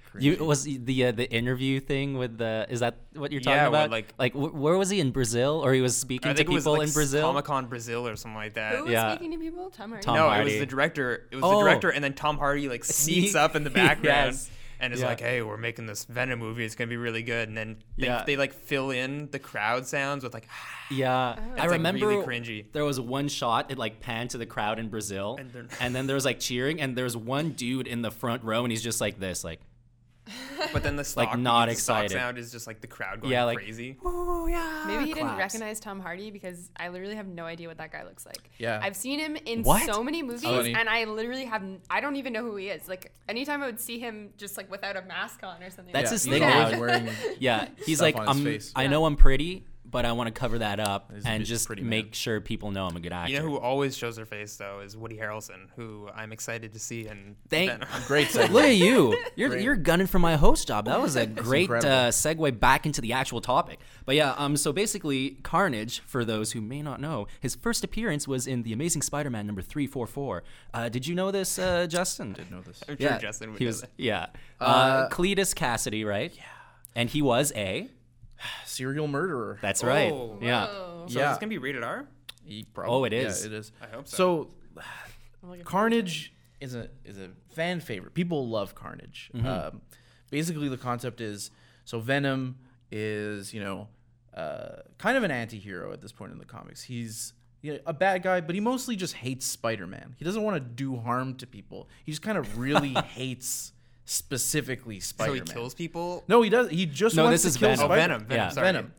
Speaker 1: You was the uh, the interview thing with the is that what you're talking
Speaker 3: Yeah, well,
Speaker 1: about?
Speaker 3: like-
Speaker 1: like wh- where was he in Brazil, or he was speaking
Speaker 3: I
Speaker 1: to
Speaker 3: think it was
Speaker 1: people
Speaker 3: like
Speaker 1: in Brazil?
Speaker 3: Comic Con Brazil or something like that.
Speaker 4: Who was
Speaker 1: Yeah.
Speaker 4: speaking to people? Tom Hardy.
Speaker 1: Tom
Speaker 3: no, it
Speaker 1: Hardy.
Speaker 3: was the director. It was
Speaker 1: Oh.
Speaker 3: the director, and then Tom Hardy like sneaks
Speaker 1: Sneak-
Speaker 3: up in the background
Speaker 1: Yes.
Speaker 3: and is
Speaker 1: Yeah.
Speaker 3: like, "Hey, we're making this Venom movie. It's gonna be really good." And then they,
Speaker 1: Yeah.
Speaker 3: they like fill in the crowd sounds with like,
Speaker 1: Yeah,
Speaker 3: It's,
Speaker 1: I
Speaker 3: like,
Speaker 1: remember
Speaker 3: really cringy.
Speaker 1: there was one shot it like panned to the crowd in Brazil,
Speaker 3: And
Speaker 1: and,
Speaker 3: they're-
Speaker 1: then there was like cheering, and there's one dude in the front row, and he's just like this, like
Speaker 3: but then the stock,
Speaker 1: Like, not
Speaker 3: the stock
Speaker 1: excited.
Speaker 3: sound is just like the crowd going
Speaker 1: Yeah, like-
Speaker 3: crazy.
Speaker 1: oh yeah.
Speaker 4: Maybe he didn't
Speaker 1: claps.
Speaker 4: recognize Tom Hardy because I literally have no idea what that guy looks like.
Speaker 2: Yeah.
Speaker 4: I've seen him in
Speaker 1: What?
Speaker 4: so many movies,
Speaker 2: Funny.
Speaker 4: and I literally have n- I don't even know who he is. Like anytime I would see him just like without a mask on or something.
Speaker 1: That's
Speaker 4: like
Speaker 1: his
Speaker 2: he's
Speaker 1: thing
Speaker 2: always
Speaker 1: now.
Speaker 2: wearing
Speaker 1: Yeah, he's
Speaker 2: stuff
Speaker 1: like,
Speaker 2: on his
Speaker 1: I'm,
Speaker 2: face.
Speaker 1: I know I'm pretty, but I want to cover that up
Speaker 2: He's-
Speaker 1: and
Speaker 2: he's
Speaker 1: just
Speaker 2: pretty
Speaker 1: make
Speaker 2: man.
Speaker 1: sure people know I'm a good actor.
Speaker 3: You know who always shows their face though is Woody Harrelson, who I'm excited to see in
Speaker 1: Thank-
Speaker 3: Venom.
Speaker 2: great segue.
Speaker 1: Look at you. You're
Speaker 2: Great.
Speaker 1: you're gunning for my host job. That was a great
Speaker 2: incredible.
Speaker 1: uh, segue back into the actual topic. But yeah, um, so basically, Carnage, for those who may not know, his first appearance was in The Amazing Spider-Man number three forty-four. Uh, did you know this, uh, Justin?
Speaker 2: Didn't know this.
Speaker 3: I'm sure
Speaker 1: Yeah,
Speaker 3: Justin would
Speaker 1: he
Speaker 3: know
Speaker 1: was.
Speaker 3: that.
Speaker 1: Yeah, uh,
Speaker 2: Uh,
Speaker 1: Cletus Cassidy, right? Yeah, and he was a.
Speaker 2: Serial murderer.
Speaker 1: That's right.
Speaker 3: Oh.
Speaker 1: Yeah.
Speaker 4: Whoa.
Speaker 3: So
Speaker 2: Yeah.
Speaker 3: is this gonna be rated R?
Speaker 2: He
Speaker 1: Oh, it
Speaker 2: yeah,
Speaker 1: is.
Speaker 2: it is.
Speaker 3: I hope so.
Speaker 2: So,
Speaker 4: I'm looking forward to it.
Speaker 2: Carnage is a is a fan favorite. People love Carnage.
Speaker 1: Mm-hmm.
Speaker 2: Um, basically, the concept is so Venom is you know uh, kind of an anti-hero at this point in the comics. He's you know, a bad guy, but he mostly just hates Spider-Man. He doesn't want to do harm to people. He just kind of really hates specifically
Speaker 3: So
Speaker 2: Spider-Man.
Speaker 3: he kills people.
Speaker 2: No, he does. He just
Speaker 1: No,
Speaker 2: wants
Speaker 1: this
Speaker 2: to
Speaker 1: is
Speaker 2: kill
Speaker 1: Venom.
Speaker 3: Oh,
Speaker 2: Spider-
Speaker 3: Venom. Venom.
Speaker 1: Yeah.
Speaker 3: Sorry.
Speaker 2: Venom.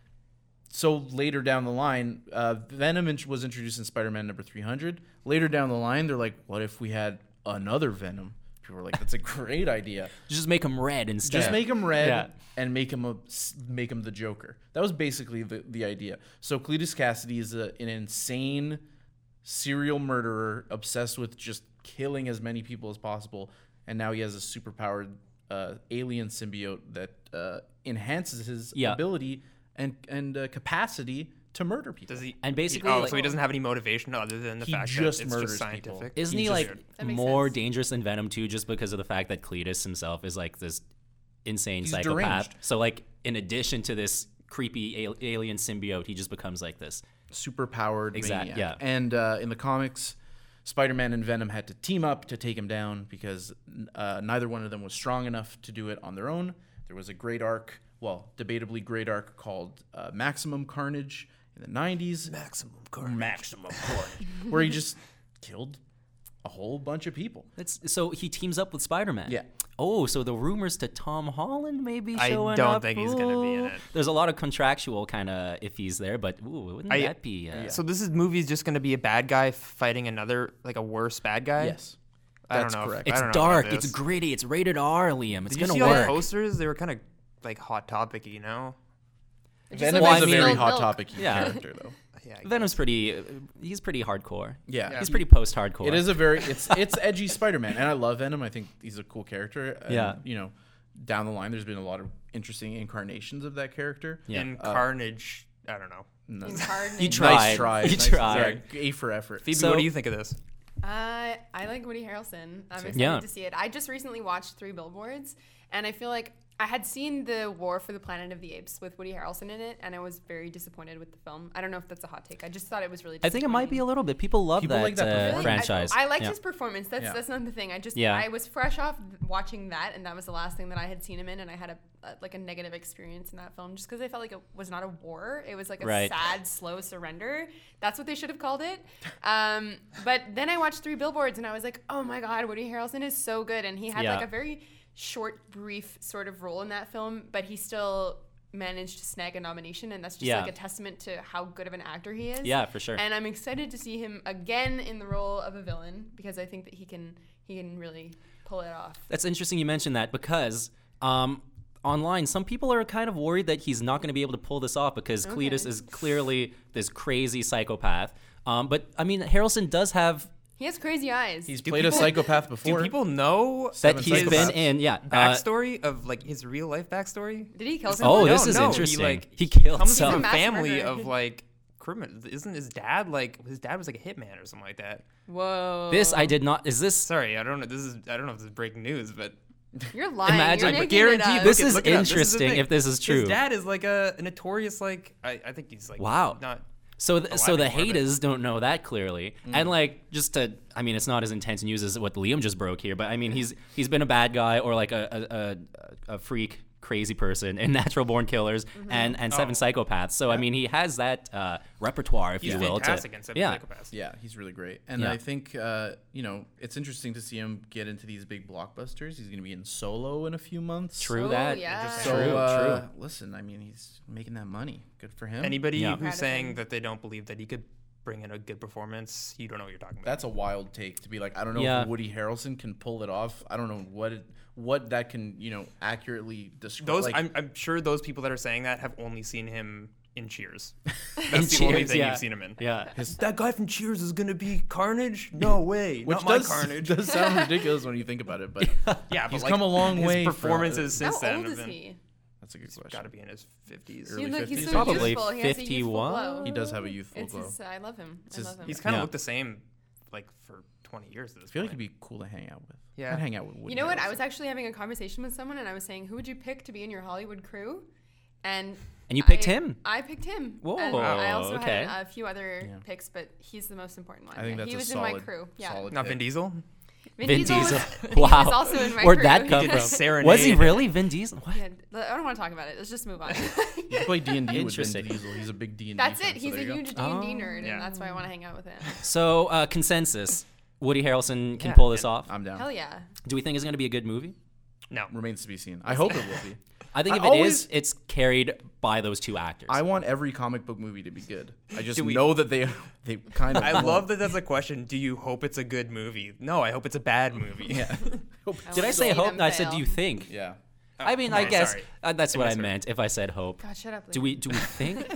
Speaker 2: So later down the line, uh, Venom int- was introduced in Spider-Man number three hundred. Later down the line, they're like, "What if we had another Venom?" People were like, "That's a great idea.
Speaker 1: Just make him red instead.
Speaker 2: Just make him red
Speaker 1: Yeah.
Speaker 2: and make him a make him the Joker." That was basically the, the idea. So Cletus Cassidy is a, an insane serial murderer obsessed with just killing as many people as possible, and now he has a superpowered uh, alien symbiote that uh, enhances his
Speaker 1: Yeah.
Speaker 2: ability and and uh, capacity to murder people.
Speaker 3: Does he?
Speaker 1: And basically,
Speaker 3: oh,
Speaker 1: like-
Speaker 3: so he doesn't have any motivation other than the
Speaker 2: He
Speaker 3: fact
Speaker 2: just
Speaker 3: that it's
Speaker 2: murders
Speaker 3: just
Speaker 2: people.
Speaker 3: scientific.
Speaker 1: Isn't
Speaker 2: He
Speaker 1: he,
Speaker 2: just-
Speaker 1: like
Speaker 4: That makes
Speaker 1: more
Speaker 4: sense.
Speaker 1: dangerous than Venom too, just because of the fact that Cletus himself is like this insane
Speaker 2: He's
Speaker 1: psychopath?
Speaker 2: deranged.
Speaker 1: So like, in addition to this creepy al- alien symbiote, he just becomes like this.
Speaker 2: super powered
Speaker 1: Exact-
Speaker 2: maniac.
Speaker 1: yeah.
Speaker 2: And uh, in the comics, Spider-Man and Venom had to team up to take him down because uh, neither one of them was strong enough to do it on their own. There was a great arc, well, debatably great arc called uh, Maximum Carnage in the nineties.
Speaker 3: Maximum carnage.
Speaker 2: Maximum Carnage, where he just killed a whole bunch of people.
Speaker 1: That's so he teams up with Spider-Man.
Speaker 2: Yeah.
Speaker 1: Oh, so the rumors to Tom Holland may be
Speaker 3: I
Speaker 1: showing
Speaker 3: don't
Speaker 1: up.
Speaker 3: think he's gonna be in
Speaker 1: Ooh.
Speaker 3: it.
Speaker 1: There's a lot of contractual kind of iffies there, but ooh, wouldn't
Speaker 3: I-
Speaker 1: that be? Uh,
Speaker 3: So this is movie's just gonna be a bad guy fighting another like a worse bad guy.
Speaker 2: Yes,
Speaker 3: I
Speaker 2: that's
Speaker 3: don't know. if-
Speaker 2: correct.
Speaker 3: I
Speaker 1: It's
Speaker 3: don't know about
Speaker 1: dark.
Speaker 3: this.
Speaker 1: It's gritty. It's rated R, Liam. It's
Speaker 3: Did you
Speaker 1: gonna
Speaker 3: see all the
Speaker 1: work.
Speaker 3: posters? They were kind of like hot topic-y, you know?
Speaker 4: It just
Speaker 2: Venom
Speaker 4: looks
Speaker 2: is
Speaker 4: like
Speaker 2: a very
Speaker 4: spilled
Speaker 2: hot
Speaker 4: milk.
Speaker 2: topic
Speaker 1: Yeah.
Speaker 2: character, though.
Speaker 3: Yeah. I
Speaker 1: Venom's pretty. Uh, he's pretty hardcore.
Speaker 2: Yeah,
Speaker 1: He's pretty post-hardcore.
Speaker 2: It is a very it's it's edgy Spider-Man, and I love Venom. I think he's a cool character. And,
Speaker 1: Yeah.
Speaker 2: you know, down the line, there's been a lot of interesting incarnations of that character.
Speaker 1: Yeah.
Speaker 3: In Carnage, I don't know.
Speaker 2: No.
Speaker 4: In Carnage.
Speaker 1: You tried.
Speaker 2: Nice try.
Speaker 1: You
Speaker 2: nice,
Speaker 1: tried.
Speaker 2: Yeah, A for effort.
Speaker 3: Phoebe,
Speaker 1: So-
Speaker 3: what do you think of this?
Speaker 4: Uh, I like Woody Harrelson. I'm excited
Speaker 1: Yeah.
Speaker 4: to see it. I just recently watched Three Billboards, and I feel like I had seen the War for the Planet of the Apes with Woody Harrelson in it, and I was very disappointed with the film. I don't know if that's a hot take. I just thought it was really
Speaker 1: I think it might be a little bit. People love
Speaker 2: People
Speaker 1: that,
Speaker 2: like that
Speaker 1: uh,
Speaker 2: performance.
Speaker 4: Really?
Speaker 1: franchise.
Speaker 4: I, I liked
Speaker 1: Yeah.
Speaker 4: his performance. That's
Speaker 2: Yeah.
Speaker 4: that's not the thing. I just
Speaker 1: Yeah.
Speaker 4: I was fresh off watching that, and that was the last thing that I had seen him in, and I had a, a like a negative experience in that film just because I felt like it was not a war. It was like a
Speaker 1: Right.
Speaker 4: sad, slow surrender. That's what they should have called it. Um, but then I watched Three Billboards, and I was like, oh my god, Woody Harrelson is so good, and he had
Speaker 1: Yeah.
Speaker 4: like a very short, brief sort of role in that film, but he still managed to snag a nomination, and that's just
Speaker 1: Yeah.
Speaker 4: like a testament to how good of an actor he is.
Speaker 1: Yeah, for sure.
Speaker 4: And I'm excited to see him again in the role of a villain because I think that he can he can really pull it off.
Speaker 1: That's interesting you mentioned that because um, online, some people are kind of worried that he's not going to be able to pull this off because
Speaker 4: Okay.
Speaker 1: Cletus is clearly this crazy psychopath. Um, but I mean, Harrelson does have
Speaker 4: He has crazy eyes.
Speaker 2: He's
Speaker 3: Do
Speaker 2: played a
Speaker 3: people-
Speaker 2: psychopath
Speaker 3: Do
Speaker 2: before.
Speaker 3: people know
Speaker 1: that
Speaker 2: Seven
Speaker 1: he's
Speaker 2: Psychopaths.
Speaker 1: been in. Yeah. uh,
Speaker 3: backstory of like his real life backstory?
Speaker 4: Did he kill
Speaker 1: oh,
Speaker 4: someone?
Speaker 1: this
Speaker 3: No,
Speaker 1: is
Speaker 3: no, he,
Speaker 1: interesting.
Speaker 3: like,
Speaker 1: He killed
Speaker 3: Comes
Speaker 1: some.
Speaker 3: from a
Speaker 4: mass
Speaker 3: family
Speaker 4: murderer.
Speaker 3: of like criminals. Isn't his dad like his dad was like a hitman or something like that?
Speaker 4: Whoa.
Speaker 1: This I did not. Is this?
Speaker 3: Sorry, I don't know. This is I don't know if this is breaking news, but
Speaker 4: You're lying.
Speaker 1: Imagine-
Speaker 4: You're
Speaker 1: I
Speaker 4: making
Speaker 3: guarantee
Speaker 4: it up.
Speaker 1: This
Speaker 3: Look it-
Speaker 1: is
Speaker 3: look it up. This is the
Speaker 1: interesting
Speaker 3: thing.
Speaker 1: if this is true.
Speaker 3: His dad is like a, a notorious like I, I think he's like
Speaker 1: Wow.
Speaker 3: not
Speaker 1: So, th- so
Speaker 3: alive
Speaker 1: the
Speaker 3: anymore, but-
Speaker 1: haters don't know that clearly, and like just to, I mean, it's not as intense news as what Liam just broke here, but I mean, he's he's been a bad guy or like a a, a, a freak, crazy person in Natural Born Killers and and Seven
Speaker 3: Oh.
Speaker 1: Psychopaths. So I mean, he has that uh, repertoire, if
Speaker 3: he's
Speaker 1: you will.
Speaker 3: fantastic
Speaker 1: to,
Speaker 3: in Seven
Speaker 1: yeah,
Speaker 3: Psychopaths.
Speaker 2: Yeah, he's really great, and
Speaker 1: Yeah.
Speaker 2: I think uh, you know it's interesting to see him get into these big blockbusters. He's going to be in Solo in a few months.
Speaker 1: true
Speaker 4: Oh,
Speaker 1: that.
Speaker 4: yeah.
Speaker 2: So
Speaker 1: True,
Speaker 2: uh,
Speaker 1: true.
Speaker 2: listen, I mean, he's making that money. Good for him.
Speaker 3: Anybody
Speaker 1: Yeah.
Speaker 4: Proud
Speaker 3: who's
Speaker 4: of
Speaker 3: saying
Speaker 4: him.
Speaker 3: that they don't believe that he could bring in a good performance, you don't know what you're talking about.
Speaker 2: That's a wild take to be like. I don't know
Speaker 1: Yeah.
Speaker 2: if Woody Harrelson can pull it off. I don't know what it, what that can you know accurately describe.
Speaker 3: Those
Speaker 2: like,
Speaker 3: I'm, I'm sure those people that are saying that have only seen him in Cheers. That's
Speaker 1: In
Speaker 3: the only
Speaker 1: Cheers,
Speaker 3: thing
Speaker 1: yeah.
Speaker 3: you've seen him in.
Speaker 1: Yeah.
Speaker 3: That guy from Cheers is gonna be Carnage? No way.
Speaker 2: which
Speaker 3: Not my
Speaker 2: does,
Speaker 3: Carnage.
Speaker 2: does sound ridiculous when you think about it, but
Speaker 3: Yeah, but
Speaker 2: he's
Speaker 3: like,
Speaker 2: come a long
Speaker 3: his
Speaker 2: way from-
Speaker 3: performances
Speaker 4: How
Speaker 3: since then
Speaker 4: old
Speaker 3: have
Speaker 4: is
Speaker 3: been.
Speaker 4: he?
Speaker 2: that's a good
Speaker 3: Got
Speaker 2: question.
Speaker 3: to be in his fifties.
Speaker 2: Early
Speaker 4: He look, he's
Speaker 2: fifties.
Speaker 4: so
Speaker 1: Probably
Speaker 4: youthful. He has a youthful
Speaker 1: fifty-one.
Speaker 4: glow.
Speaker 2: He does have a youthful
Speaker 4: It's
Speaker 2: glow.
Speaker 4: his, I love him. I
Speaker 2: his-
Speaker 4: love him.
Speaker 3: He's kind of
Speaker 1: Yeah.
Speaker 3: looked the same, like for twenty years at this
Speaker 2: I feel like
Speaker 3: point.
Speaker 2: he'd be cool to hang out with.
Speaker 3: Yeah.
Speaker 2: I'd hang out with Woody.
Speaker 4: You know what? I
Speaker 2: Harrelson.
Speaker 4: was actually having a conversation with someone, and I was saying, who would you pick to be in your Hollywood crew? And
Speaker 1: And you picked
Speaker 4: I-
Speaker 1: him.
Speaker 4: I picked him.
Speaker 1: Whoa,
Speaker 4: And I also
Speaker 1: okay.
Speaker 4: had a few other
Speaker 2: Yeah.
Speaker 4: picks, but he's the most important one.
Speaker 2: I think
Speaker 4: Yeah,
Speaker 2: that's
Speaker 4: he
Speaker 2: a
Speaker 4: was
Speaker 2: solid,
Speaker 4: in my crew. Yeah.
Speaker 2: solid
Speaker 3: Not
Speaker 2: pick.
Speaker 3: Vin Diesel.
Speaker 4: Vin,
Speaker 1: Vin
Speaker 4: Diesel.
Speaker 1: Diesel.
Speaker 4: Was,
Speaker 1: Wow.
Speaker 4: He was also in my
Speaker 1: Where'd
Speaker 4: crew.
Speaker 1: that come
Speaker 3: did
Speaker 1: from?
Speaker 3: Serenade.
Speaker 1: Was he really Vin Diesel? What?
Speaker 4: Yeah, I don't want to talk about it. Let's just move on.
Speaker 2: You play D and D with Vin
Speaker 1: Interesting.
Speaker 2: Diesel. He's a big D and D.
Speaker 4: That's
Speaker 2: fan,
Speaker 4: it.
Speaker 2: so
Speaker 4: He's
Speaker 2: there
Speaker 4: a
Speaker 2: you go.
Speaker 4: huge D and D
Speaker 1: Oh.
Speaker 4: nerd, and
Speaker 3: Yeah.
Speaker 4: that's why I want to hang out with him.
Speaker 1: So uh, consensus: Woody Harrelson can
Speaker 3: Yeah,
Speaker 1: pull this
Speaker 3: and-
Speaker 1: off.
Speaker 2: I'm down.
Speaker 4: Hell yeah.
Speaker 1: Do we think it's going to be a good movie?
Speaker 3: No.
Speaker 2: Remains to be seen. I hope it will be.
Speaker 1: I think
Speaker 2: I
Speaker 1: if it
Speaker 2: always-
Speaker 1: is, it's carried by those two actors.
Speaker 2: I want every comic book movie to be good. I just
Speaker 3: Do we-
Speaker 2: know that they they kind of.
Speaker 3: I
Speaker 2: won't.
Speaker 3: love that that's a question. Do you hope it's a good movie? No, I hope it's a bad movie.
Speaker 2: Yeah.
Speaker 4: I
Speaker 1: Did I
Speaker 4: wanna
Speaker 1: say
Speaker 4: see
Speaker 1: hope?
Speaker 4: them
Speaker 1: No, I said,
Speaker 4: fail.
Speaker 1: do you think?
Speaker 2: Yeah.
Speaker 1: I mean,
Speaker 3: come
Speaker 1: I
Speaker 3: on,
Speaker 1: guess
Speaker 3: sorry.
Speaker 1: uh, that's
Speaker 3: I
Speaker 1: what I
Speaker 3: misheard.
Speaker 1: meant if I said hope.
Speaker 4: God, shut up.
Speaker 1: Do
Speaker 4: Liam.
Speaker 1: we do we think?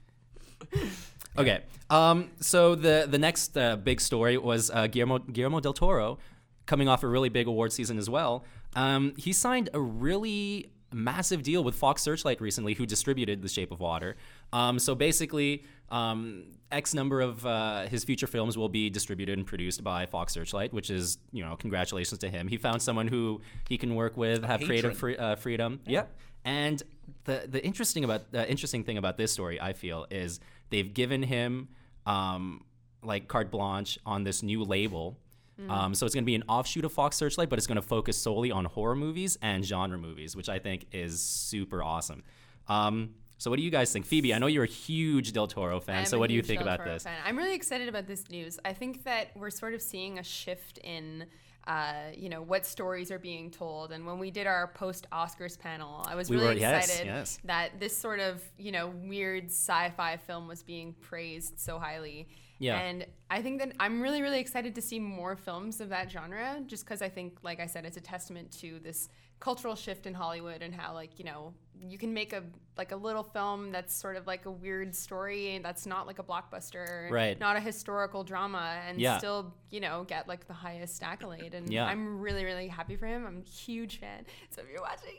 Speaker 1: Okay. Um. So the the next uh, big story was uh, Guillermo Guillermo del Toro, coming off a really big award season as well. Um. He signed a really massive deal with Fox Searchlight recently, who distributed The Shape of Water. Um. So basically, um, X number of uh, his future films will be distributed and produced by Fox Searchlight, which is, you know, congratulations to him. He found someone who he can work with, have creative
Speaker 2: patron.
Speaker 1: free, uh, freedom. Yep. And the the interesting about the interesting thing about this story, I feel, is they've given him um, like carte blanche on this new label. Um, so it's going to be an offshoot of Fox Searchlight, but it's going to focus solely on horror movies and genre movies, which I think is super awesome. Um, so what do you guys think? Phoebe, I know you're a huge Del Toro fan,
Speaker 4: I'm
Speaker 1: so
Speaker 4: a
Speaker 1: what do you
Speaker 4: huge
Speaker 1: think
Speaker 4: Del
Speaker 1: about
Speaker 4: Toro
Speaker 1: this?
Speaker 4: fan. I'm really excited about this news. I think that we're sort of seeing a shift in, uh, you know, what stories are being told. And when we did our post-Oscars panel, I was
Speaker 1: We
Speaker 4: really
Speaker 1: were- yes,
Speaker 4: excited
Speaker 1: yes.
Speaker 4: that this sort of, you know, weird sci-fi film was being praised so highly.
Speaker 1: Yeah.
Speaker 4: And I think that I'm really, really excited to see more films of that genre, just because I think, like I said, it's a testament to this cultural shift in Hollywood and how, like, you know, you can make a like a little film that's sort of like a weird story that's not like a blockbuster,
Speaker 1: Right.
Speaker 4: not a historical drama, and
Speaker 1: Yeah.
Speaker 4: still, you know, get like the highest accolade. And
Speaker 1: Yeah.
Speaker 4: I'm really, really happy for him. I'm a huge fan. So if you're watching,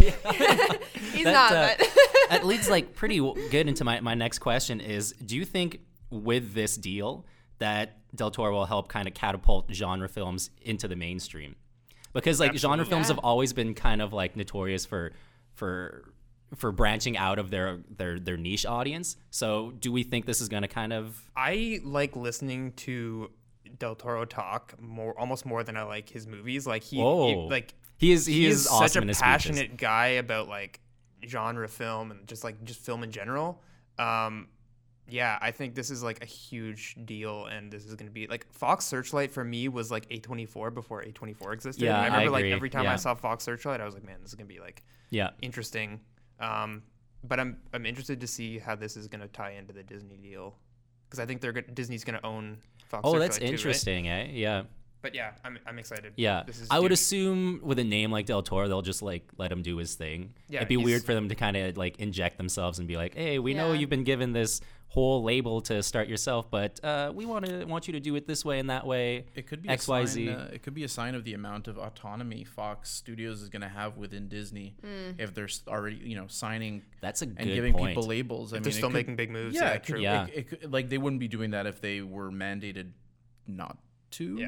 Speaker 4: he's
Speaker 1: That,
Speaker 4: not,
Speaker 1: uh,
Speaker 4: but
Speaker 1: that leads like pretty w- good into my, my next question is, do you think with this deal that Del Toro will help kind of catapult genre films into the mainstream? Because like genre
Speaker 3: Absolutely.
Speaker 1: films
Speaker 4: Yeah.
Speaker 1: have always been kind of like notorious for for for branching out of their their their niche audience. So do we think this is going to kind of
Speaker 3: I like listening to Del Toro talk more, almost more than I like his movies. Like he, he
Speaker 1: Whoa.
Speaker 3: like
Speaker 1: he is he,
Speaker 3: he
Speaker 1: is,
Speaker 3: is
Speaker 1: awesome
Speaker 3: such
Speaker 1: in
Speaker 3: a
Speaker 1: his speeches.
Speaker 3: passionate guy about like genre film and just like just film in general. Um, yeah, I think this is like a huge deal, and this is going to be like Fox Searchlight for me was like A twenty-four before A twenty-four existed.
Speaker 1: Yeah,
Speaker 3: And I
Speaker 1: I
Speaker 3: remember
Speaker 1: agree.
Speaker 3: like every time
Speaker 1: Yeah.
Speaker 3: I saw Fox Searchlight, I was like, man, this is going to be like
Speaker 1: Yeah.
Speaker 3: interesting. Um, but I'm I'm interested to see how this is going to tie into the Disney deal, because I think they're go- Disney's going to own Fox.
Speaker 1: Oh,
Speaker 3: Searchlight
Speaker 1: that's
Speaker 3: too, right?
Speaker 1: interesting, eh? Yeah.
Speaker 3: But yeah, I'm I'm excited.
Speaker 1: Yeah,
Speaker 3: This is
Speaker 1: I would
Speaker 3: huge.
Speaker 1: assume with a name like Del Toro, they'll just like let him do his thing.
Speaker 3: Yeah,
Speaker 1: It'd be
Speaker 3: he's-
Speaker 1: weird for them to kind of like inject themselves and be like, "Hey, we know
Speaker 4: Yeah.
Speaker 1: you've been given this whole label to start yourself, but uh, we want to want you to do it this way and that way."
Speaker 2: It could be
Speaker 1: X,
Speaker 2: a
Speaker 1: Y,
Speaker 2: sign,
Speaker 1: Z.
Speaker 2: uh, it could be a sign of the amount of autonomy Fox Studios is going to have within Disney if they're s- already, you know, signing
Speaker 1: That's a
Speaker 2: and
Speaker 1: good
Speaker 2: giving
Speaker 1: point.
Speaker 2: people labels. I
Speaker 3: If
Speaker 2: mean,
Speaker 3: they're
Speaker 2: it
Speaker 3: still
Speaker 2: could-
Speaker 3: making big moves.
Speaker 2: Yeah,
Speaker 3: Yeah,
Speaker 2: it could,
Speaker 3: true.
Speaker 1: Yeah.
Speaker 2: It, it could, like they wouldn't be doing that if they were mandated not to.
Speaker 3: Yeah.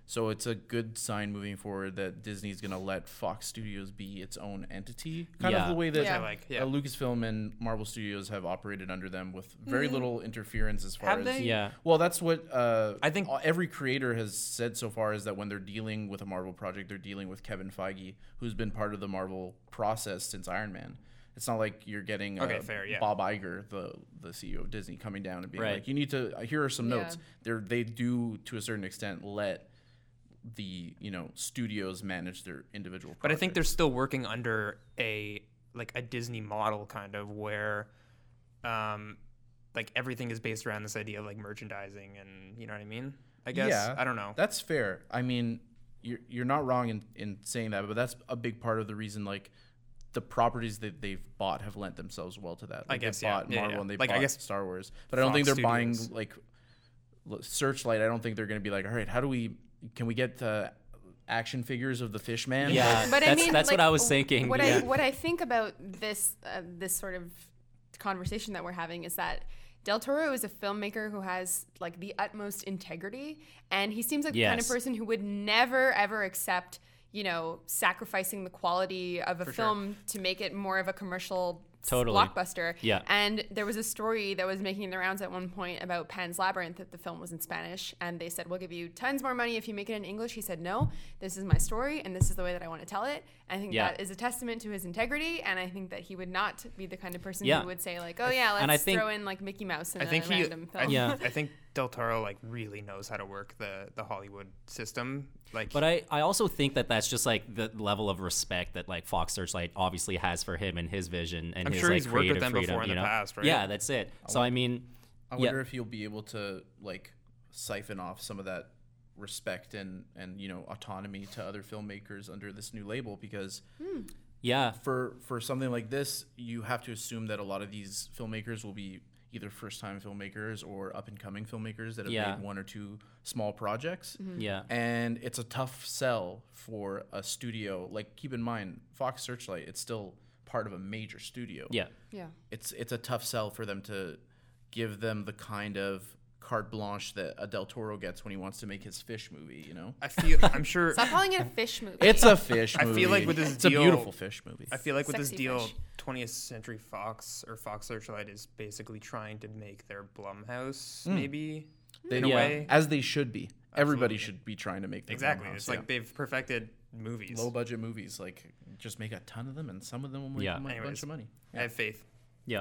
Speaker 2: So it's a good sign moving forward that Disney's going to let Fox Studios be its own entity. Kind
Speaker 1: Yeah.
Speaker 2: of the way that
Speaker 4: Yeah.
Speaker 3: I like, yeah.
Speaker 2: uh, Lucasfilm and Marvel Studios have operated under them with very little interference as far
Speaker 3: Have
Speaker 2: as...
Speaker 3: they?
Speaker 1: Yeah.
Speaker 2: Well, that's what uh,
Speaker 3: I think-
Speaker 2: every creator has said so far, is that when they're dealing with a Marvel project, they're dealing with Kevin Feige, who's been part of the Marvel process since Iron Man. It's not like you're getting
Speaker 3: Okay,
Speaker 2: uh,
Speaker 3: fair, yeah.
Speaker 2: Bob Iger, the the C E O of Disney, coming down and being
Speaker 1: Right.
Speaker 2: like, you need to, here are some
Speaker 4: Yeah.
Speaker 2: notes. They're, they do, to a certain extent, let the, you know, studios manage their individual projects.
Speaker 3: But I think they're still working under a like a Disney model kind of where um like everything is based around this idea of like merchandising and you know what I mean? I guess.
Speaker 2: Yeah,
Speaker 3: I don't know.
Speaker 2: That's fair. I mean, you're you're not wrong in, in saying that, but that's a big part of the reason, like, the properties that they've bought have lent themselves well to that. Like,
Speaker 3: guess,
Speaker 2: they
Speaker 3: yeah.
Speaker 2: bought
Speaker 3: Yeah,
Speaker 2: Marvel
Speaker 3: yeah.
Speaker 2: and they
Speaker 3: Like, I
Speaker 2: bought
Speaker 3: guess
Speaker 2: Star Wars. But I don't think
Speaker 3: Fox
Speaker 2: they're buying,
Speaker 3: Studios.
Speaker 2: like, l- Searchlight. I don't think they're going to be like, all right, how do we, can we get uh, action figures of the Fish Man?
Speaker 1: Yeah.
Speaker 4: But I
Speaker 1: that's
Speaker 4: mean,
Speaker 1: that's
Speaker 4: like,
Speaker 1: what I was thinking.
Speaker 4: What
Speaker 1: yeah.
Speaker 4: I what I think about this uh, this sort of conversation that we're having is that Del Toro is a filmmaker who has like the utmost integrity, and he seems like the kind of
Speaker 1: Yes.
Speaker 4: person who would never ever accept, you know, sacrificing the quality of a
Speaker 3: For sure.
Speaker 4: film to make it more of a commercial s-
Speaker 1: Totally.
Speaker 4: blockbuster.
Speaker 1: Yeah.
Speaker 4: And there was a story that was making the rounds at one point about Pan's Labyrinth, that the film was in Spanish, and they said, we'll give you tons more money if you make it in English. He said, no, this is my story, and this is the way that I want to tell it. I think
Speaker 1: Yeah.
Speaker 4: that is a testament to his integrity, and I think that he would not be the kind of person
Speaker 1: Yeah.
Speaker 4: who would say, like, oh yeah, let's
Speaker 1: And I think-
Speaker 4: throw in like Mickey Mouse in
Speaker 3: I think
Speaker 4: a
Speaker 3: he
Speaker 4: random
Speaker 3: I,
Speaker 4: film.
Speaker 1: Yeah.
Speaker 3: I think Del Toro like really knows how to work the the Hollywood system. Like
Speaker 1: But I, I also think that that's just like the level of respect that like Fox Searchlight obviously has for him and his vision and
Speaker 3: I'm
Speaker 1: his
Speaker 3: sure
Speaker 1: like
Speaker 3: he's worked with
Speaker 1: creative
Speaker 3: them
Speaker 1: freedom,
Speaker 3: before in
Speaker 1: you
Speaker 3: the
Speaker 1: know?
Speaker 3: past, right?
Speaker 1: Yeah, that's it. So I mean,
Speaker 2: I
Speaker 1: yeah.
Speaker 2: wonder if he'll be able to, like, siphon off some of that respect and, and, you know, autonomy to other filmmakers under this new label, because
Speaker 1: yeah,
Speaker 2: for for something like this, you have to assume that a lot of these filmmakers will be either first-time filmmakers or up-and-coming filmmakers that have
Speaker 1: Yeah.
Speaker 2: made one or two small projects.
Speaker 1: yeah,
Speaker 2: And it's a tough sell for a studio. Like, keep in mind, Fox Searchlight, it's still part of a major studio.
Speaker 1: yeah.
Speaker 4: yeah.
Speaker 2: It's it's a tough sell for them to give them the kind of carte blanche that a Del Toro gets when he wants to make his fish movie, you know?
Speaker 3: I feel I'm sure
Speaker 4: Stop calling it a fish movie.
Speaker 2: It's a fish
Speaker 3: I
Speaker 2: movie.
Speaker 3: feel like with this
Speaker 2: it's
Speaker 3: deal-
Speaker 2: a beautiful fish movie.
Speaker 3: I feel like with this
Speaker 4: Sexy
Speaker 3: deal,
Speaker 4: fish.
Speaker 3: twentieth Century Fox or Fox Searchlight is basically trying to make their Blumhouse,
Speaker 2: Mm.
Speaker 3: maybe
Speaker 2: They,
Speaker 3: in a
Speaker 1: Yeah.
Speaker 3: way.
Speaker 2: As they should be. Everybody
Speaker 3: Absolutely.
Speaker 2: should be trying to make their
Speaker 3: Exactly.
Speaker 2: Blumhouse,
Speaker 3: It's
Speaker 2: yeah.
Speaker 3: like they've perfected movies.
Speaker 2: Low budget movies. Like, just make a ton of them, and some of them will make
Speaker 1: Yeah.
Speaker 2: a mu-
Speaker 3: Anyways.
Speaker 2: bunch of money.
Speaker 3: I have faith.
Speaker 1: Yeah.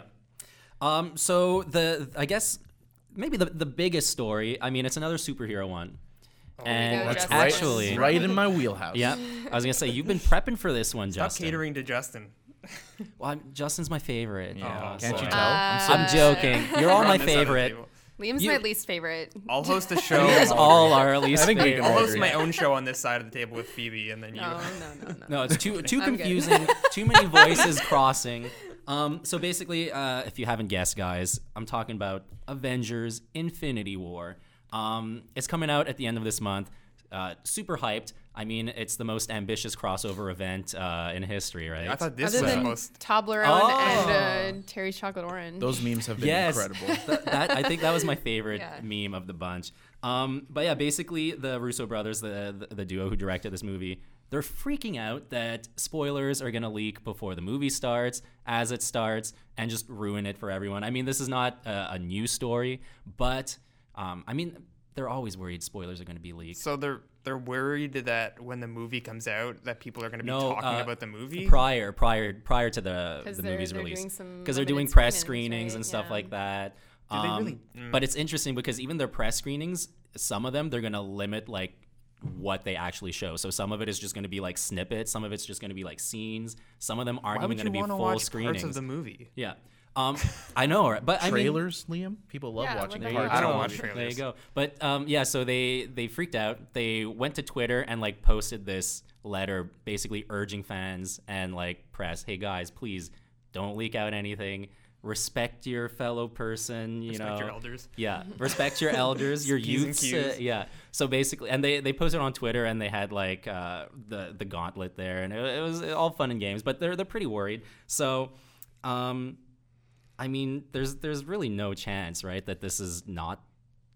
Speaker 1: Um, so the I guess maybe the the biggest story. I mean, it's another superhero one, and
Speaker 4: go,
Speaker 1: it's
Speaker 4: Justin.
Speaker 1: actually
Speaker 2: right in my wheelhouse.
Speaker 1: yeah. I was gonna say you've been prepping for this one,
Speaker 3: Stop
Speaker 1: Justin.
Speaker 3: catering to Justin.
Speaker 1: Well, I'm, Justin's my favorite.
Speaker 2: Yeah.
Speaker 3: Oh,
Speaker 2: Can't you
Speaker 3: sorry.
Speaker 2: tell? I'm so
Speaker 1: I'm joking. You're all
Speaker 3: We're
Speaker 1: my
Speaker 3: on this side of the
Speaker 1: favorite.
Speaker 3: table.
Speaker 4: Liam's
Speaker 1: You-
Speaker 4: my least favorite.
Speaker 3: I'll host a show.
Speaker 1: You guys all are at least
Speaker 2: I think we
Speaker 1: favorite.
Speaker 2: can
Speaker 3: I'll
Speaker 2: all
Speaker 3: host
Speaker 2: agree.
Speaker 3: my own show on this side of the table with Phoebe, and then you.
Speaker 4: No, no, no, no.
Speaker 1: No, it's too too
Speaker 4: I'm good.
Speaker 1: confusing. Too many voices crossing. Um, so basically, uh, if you haven't guessed, guys, I'm talking about Avengers: Infinity War. Um, it's coming out at the end of this month. Uh, super hyped. I mean, it's the most ambitious crossover event uh, in history, right?
Speaker 3: I thought this
Speaker 4: Other
Speaker 3: was the
Speaker 4: than
Speaker 3: most.
Speaker 4: Toblerone
Speaker 1: Oh.
Speaker 4: and uh, Terry's Chocolate Orange.
Speaker 2: Those memes have been
Speaker 1: Yes.
Speaker 2: incredible.
Speaker 1: Th- that I think that was my favorite
Speaker 4: Yeah.
Speaker 1: meme of the bunch. Um, but yeah, basically the Russo brothers, the, the the duo who directed this movie, they're freaking out that spoilers are gonna leak before the movie starts, as it starts, and just ruin it for everyone. I mean, this is not a, a new story, but um, I mean, they're always worried spoilers are gonna be leaked.
Speaker 3: So they're they're worried that when the movie comes out, that people are going to be
Speaker 1: No,
Speaker 3: talking
Speaker 1: uh,
Speaker 3: about the movie.
Speaker 1: prior prior prior to the
Speaker 4: 'Cause
Speaker 1: the
Speaker 4: they're-
Speaker 1: movie's
Speaker 4: they're
Speaker 1: release
Speaker 4: doing some
Speaker 1: because they're doing
Speaker 4: limited
Speaker 1: press
Speaker 4: screenings,
Speaker 1: screenings
Speaker 4: right?
Speaker 1: and stuff
Speaker 4: Yeah.
Speaker 1: like that.
Speaker 3: Do they
Speaker 1: Um,
Speaker 3: really- mm.
Speaker 1: But it's interesting because even their press screenings, some of them they're gonna limit like what they actually show. So some of it is just going to be like snippets. Some of it's just going to be like scenes. Some of them aren't
Speaker 3: Why
Speaker 1: even
Speaker 3: would
Speaker 1: going
Speaker 3: you
Speaker 1: to be
Speaker 3: want to
Speaker 1: full
Speaker 3: watch
Speaker 1: screenings.
Speaker 3: parts of the movie?
Speaker 1: Yeah. Um, I know, right? But I mean,
Speaker 2: Trailers, Liam? People love
Speaker 4: Yeah,
Speaker 2: watching
Speaker 4: what
Speaker 1: there
Speaker 4: about
Speaker 1: you
Speaker 3: I
Speaker 2: parts
Speaker 1: go.
Speaker 2: of
Speaker 3: don't
Speaker 2: the
Speaker 3: watch
Speaker 2: movie.
Speaker 3: trailers.
Speaker 1: There you go. But um, yeah, so they they freaked out. They went to Twitter and like posted this letter, basically urging fans and like press, "Hey guys, please don't leak out anything. Respect your fellow person. You
Speaker 3: Respect
Speaker 1: know,
Speaker 3: your elders."
Speaker 1: Yeah, respect your elders, your
Speaker 3: P's and
Speaker 1: youths.
Speaker 3: Q's.
Speaker 1: Uh, yeah. So basically, and they they posted on Twitter and they had like uh, the the gauntlet there, and it, it was all fun and games. But they're they're pretty worried. So, um, I mean, there's there's really no chance, right, that this is not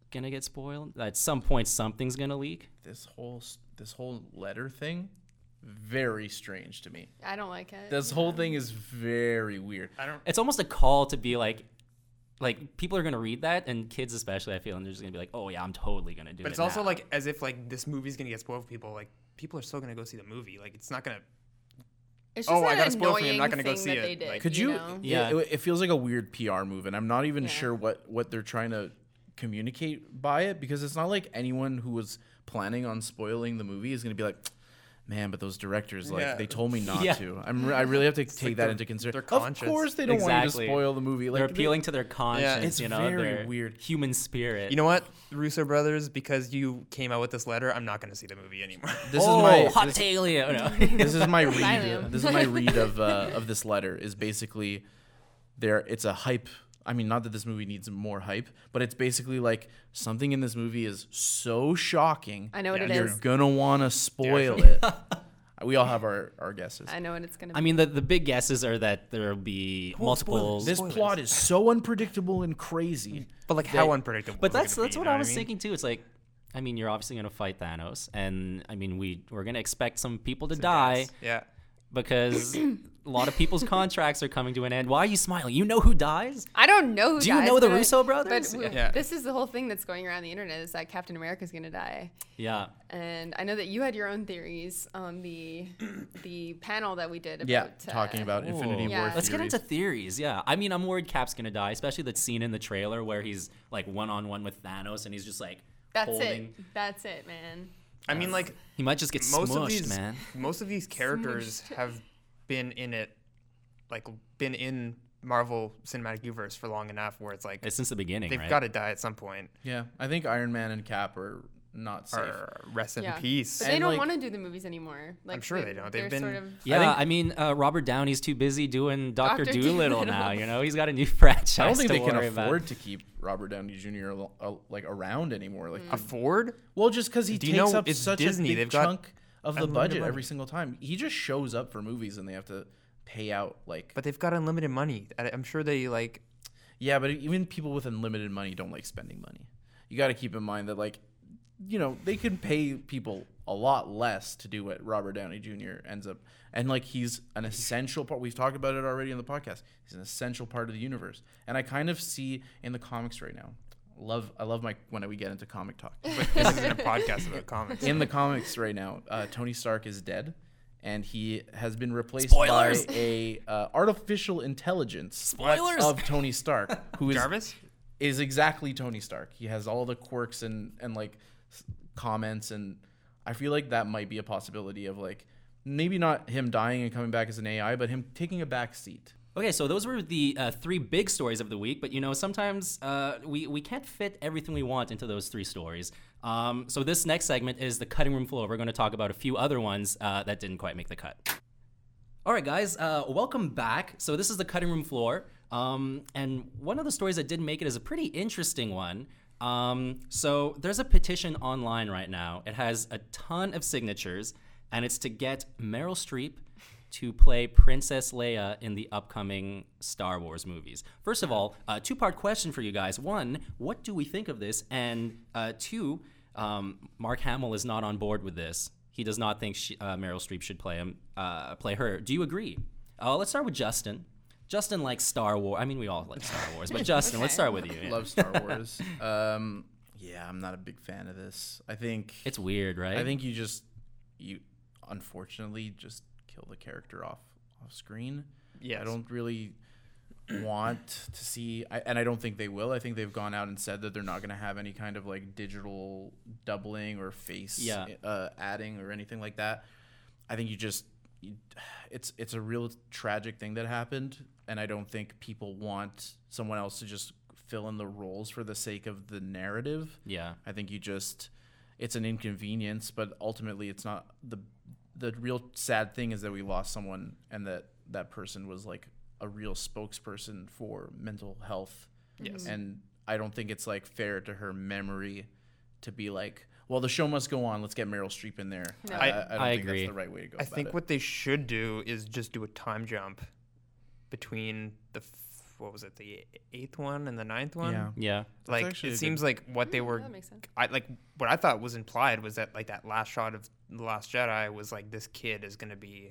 Speaker 1: gonna get spoiled. At some point, something's gonna leak.
Speaker 2: This whole s- this whole letter thing, very strange to me.
Speaker 4: I don't like it.
Speaker 2: This whole thing is very weird.
Speaker 3: I don't.
Speaker 1: It's almost a call to be like, like people are gonna read that, and kids especially, I feel, and they're just gonna be like, oh yeah, I'm totally gonna do it.
Speaker 3: But it's also
Speaker 1: now.
Speaker 3: like as if like this movie's gonna get spoiled for people. Like people are still gonna go see the movie. Like it's not gonna.
Speaker 4: It's
Speaker 3: Oh,
Speaker 4: just
Speaker 3: I
Speaker 4: an
Speaker 3: got a spoil for you, I'm not
Speaker 4: annoying
Speaker 3: gonna go
Speaker 4: thing
Speaker 3: see
Speaker 4: that
Speaker 3: it.
Speaker 4: they did,
Speaker 3: Like,
Speaker 2: Could you?
Speaker 4: know?
Speaker 1: Yeah.
Speaker 2: It, it feels like a weird P R move, and I'm not even
Speaker 4: Yeah.
Speaker 2: sure what what they're trying to communicate by it, because it's not like anyone who was planning on spoiling the movie is gonna be like, man, but those directors, like,
Speaker 3: Yeah.
Speaker 2: they told me not
Speaker 1: Yeah.
Speaker 2: to. I'm re- I really have to take
Speaker 3: like
Speaker 2: that
Speaker 3: they're-
Speaker 2: into consideration.
Speaker 3: they're
Speaker 2: Of
Speaker 3: conscious.
Speaker 2: course, they don't
Speaker 1: Exactly.
Speaker 2: want you to spoil the movie. Like
Speaker 1: they're
Speaker 2: they-
Speaker 1: appealing to their conscience.
Speaker 2: It's
Speaker 1: you know,
Speaker 2: very
Speaker 1: their
Speaker 2: weird.
Speaker 1: human spirit.
Speaker 3: You know what, Russo brothers? Because you came out with this letter, I'm not gonna see the movie anymore.
Speaker 2: This
Speaker 1: oh,
Speaker 2: is my
Speaker 1: hot
Speaker 2: this,
Speaker 1: take, Leo. No.
Speaker 2: this is my read.
Speaker 4: Xylem.
Speaker 2: This is my read of uh, of this letter. Is basically there. It's a hype. I mean, not that this movie needs more hype, but it's basically like something in this movie is so shocking.
Speaker 4: I know what
Speaker 3: Yeah,
Speaker 4: it
Speaker 2: You're
Speaker 4: is.
Speaker 2: gonna want to spoil it. We all have our, our guesses.
Speaker 4: I know what it's gonna be.
Speaker 1: I mean, the the big guesses are that there'll be multiple.
Speaker 2: This
Speaker 3: Spoilers.
Speaker 2: plot is so unpredictable and crazy.
Speaker 3: But like, how unpredictable?
Speaker 1: But
Speaker 3: is it
Speaker 1: that's
Speaker 3: gonna
Speaker 1: that's
Speaker 3: be,
Speaker 1: what
Speaker 3: you know
Speaker 1: I was
Speaker 3: mean?
Speaker 1: thinking too. It's like, I mean, you're obviously gonna fight Thanos, and I mean, we we're gonna expect some people to die
Speaker 3: Yes. Yeah.
Speaker 1: because a lot of people's contracts are coming to an end. Why are you smiling? You know who dies?
Speaker 4: I don't know who
Speaker 1: Do you
Speaker 4: dies,
Speaker 1: know the
Speaker 4: but I-
Speaker 1: Russo brothers?
Speaker 4: But
Speaker 1: Yeah.
Speaker 4: w-
Speaker 3: Yeah.
Speaker 4: this is the whole thing that's going around the internet is that Captain America's gonna die.
Speaker 1: Yeah.
Speaker 4: And I know that you had your own theories on the the panel that we did about
Speaker 2: Yeah,
Speaker 4: uh,
Speaker 2: talking about Infinity
Speaker 1: Ooh.
Speaker 2: War.
Speaker 4: Yeah.
Speaker 1: Let's get
Speaker 2: theories.
Speaker 1: into theories. Yeah, I mean, I'm worried Cap's gonna die, especially that scene in the trailer where he's like one on one with Thanos, and he's just like
Speaker 4: That's
Speaker 1: holding.
Speaker 4: it. That's it, man.
Speaker 3: I mean, like
Speaker 1: He might just get
Speaker 3: most
Speaker 1: smushed,
Speaker 3: of these,
Speaker 1: man.
Speaker 3: most of these characters
Speaker 4: Smushed.
Speaker 3: have been in it, like been in Marvel Cinematic Universe for long enough where it's like
Speaker 1: It's since the beginning,
Speaker 3: they've
Speaker 1: right?
Speaker 3: got to die at some point.
Speaker 2: Yeah, I think Iron Man and Cap are not safe.
Speaker 3: Or rest in
Speaker 4: Yeah.
Speaker 3: peace.
Speaker 4: But they
Speaker 2: And,
Speaker 4: don't
Speaker 2: like-
Speaker 4: want to do the movies anymore. Like,
Speaker 3: sure they don't. They've
Speaker 4: they're
Speaker 3: been-
Speaker 4: sort of
Speaker 1: Yeah, I,
Speaker 2: think-
Speaker 1: mean, uh, Robert Downey's too busy doing Doctor
Speaker 4: Doctor
Speaker 1: Doolittle
Speaker 4: Dolittle.
Speaker 1: now. You know, he's got a new franchise.
Speaker 2: I don't think
Speaker 1: to
Speaker 2: they can
Speaker 1: worry
Speaker 2: afford
Speaker 1: about.
Speaker 2: to keep Robert Downey Junior al- al- like around anymore. Like,
Speaker 3: Afford?
Speaker 2: well, just because he
Speaker 3: Do you
Speaker 2: takes
Speaker 3: know
Speaker 2: up
Speaker 3: it's
Speaker 2: such
Speaker 3: Disney,
Speaker 2: a big
Speaker 3: they've got
Speaker 2: chunk of the
Speaker 3: unlimited
Speaker 2: budget
Speaker 3: money.
Speaker 2: every single time. He just shows up for movies, and they have to pay out like.
Speaker 3: But they've got unlimited money. I- I'm sure they like.
Speaker 2: Yeah, but even people with unlimited money don't like spending money. You got to keep in mind that, like, you know, they can pay people a lot less to do what Robert Downey Junior ends up. And, like, he's an essential part. We've talked about it already in the podcast. He's an essential part of the universe. And I kind of see in the comics right now. Love, I love my when we get into comic talk.
Speaker 3: But this isn't a podcast about comics.
Speaker 2: In the comics right now, uh, Tony Stark is dead. And he has been replaced
Speaker 1: Spoilers!
Speaker 2: by a uh, artificial intelligence
Speaker 1: Spoilers!
Speaker 2: of Tony Stark, who is
Speaker 3: Jarvis?
Speaker 2: is exactly Tony Stark. He has all the quirks and and like s- comments, and I feel like that might be a possibility of like maybe not him dying and coming back as an A I, but him taking a back seat.
Speaker 1: Okay, so those were the uh, three big stories of the week, but you know, sometimes uh, we, we can't fit everything we want into those three stories. Um, so this next segment is the cutting room floor. We're going to talk about a few other ones uh, that didn't quite make the cut. All right, guys, uh, welcome back. So this is the cutting room floor, um, and one of the stories that didn't make it is a pretty interesting one. Um, so there's a petition online right now. It has a ton of signatures, and it's to get Meryl Streep to play Princess Leia in the upcoming Star Wars movies. First of all, a two-part question for you guys. One, what do we think of this? And uh, two, um, Mark Hamill is not on board with this. He does not think she, uh, Meryl Streep should play him, uh, play her. Do you agree? Uh, let's start with Justin. Justin likes Star Wars. I mean, we all like Star Wars, but Justin, let's start with you. Yeah.
Speaker 2: Love Star Wars. um, yeah, I'm not a big fan of this. I think
Speaker 1: It's weird, right?
Speaker 2: I think you just you unfortunately just kill the character off off screen.
Speaker 3: Yes.
Speaker 2: I don't really want to see, I, and I don't think they will. I think they've gone out and said that they're not going to have any kind of like digital doubling or face
Speaker 1: Yeah.
Speaker 2: uh, adding or anything like that. I think you just, you, it's it's a real tragic thing that happened, and I don't think people want someone else to just fill in the roles for the sake of the narrative.
Speaker 1: yeah.
Speaker 2: I think you just, it's an inconvenience, but ultimately it's not. The the real sad thing is that we lost someone, and that that person was like a real spokesperson for mental health.
Speaker 3: Yes.
Speaker 2: And I don't think it's like fair to her memory to be like, well, the show must go on. Let's get Meryl Streep in there.
Speaker 4: No.
Speaker 2: I, I,
Speaker 3: I-
Speaker 2: I don't
Speaker 1: I
Speaker 2: think
Speaker 1: agree.
Speaker 2: that's the right way to go
Speaker 3: I
Speaker 2: about
Speaker 3: think
Speaker 2: it.
Speaker 3: what they should do is just do a time jump between the f- what was it, the eighth one and the ninth one.
Speaker 2: Yeah.
Speaker 1: Yeah.
Speaker 3: Like
Speaker 2: actually
Speaker 3: it
Speaker 2: a
Speaker 3: seems like what they
Speaker 4: Mm,
Speaker 3: were.
Speaker 4: that makes sense.
Speaker 3: I like what I thought was implied was that like that last shot of the Last Jedi was like this kid is gonna be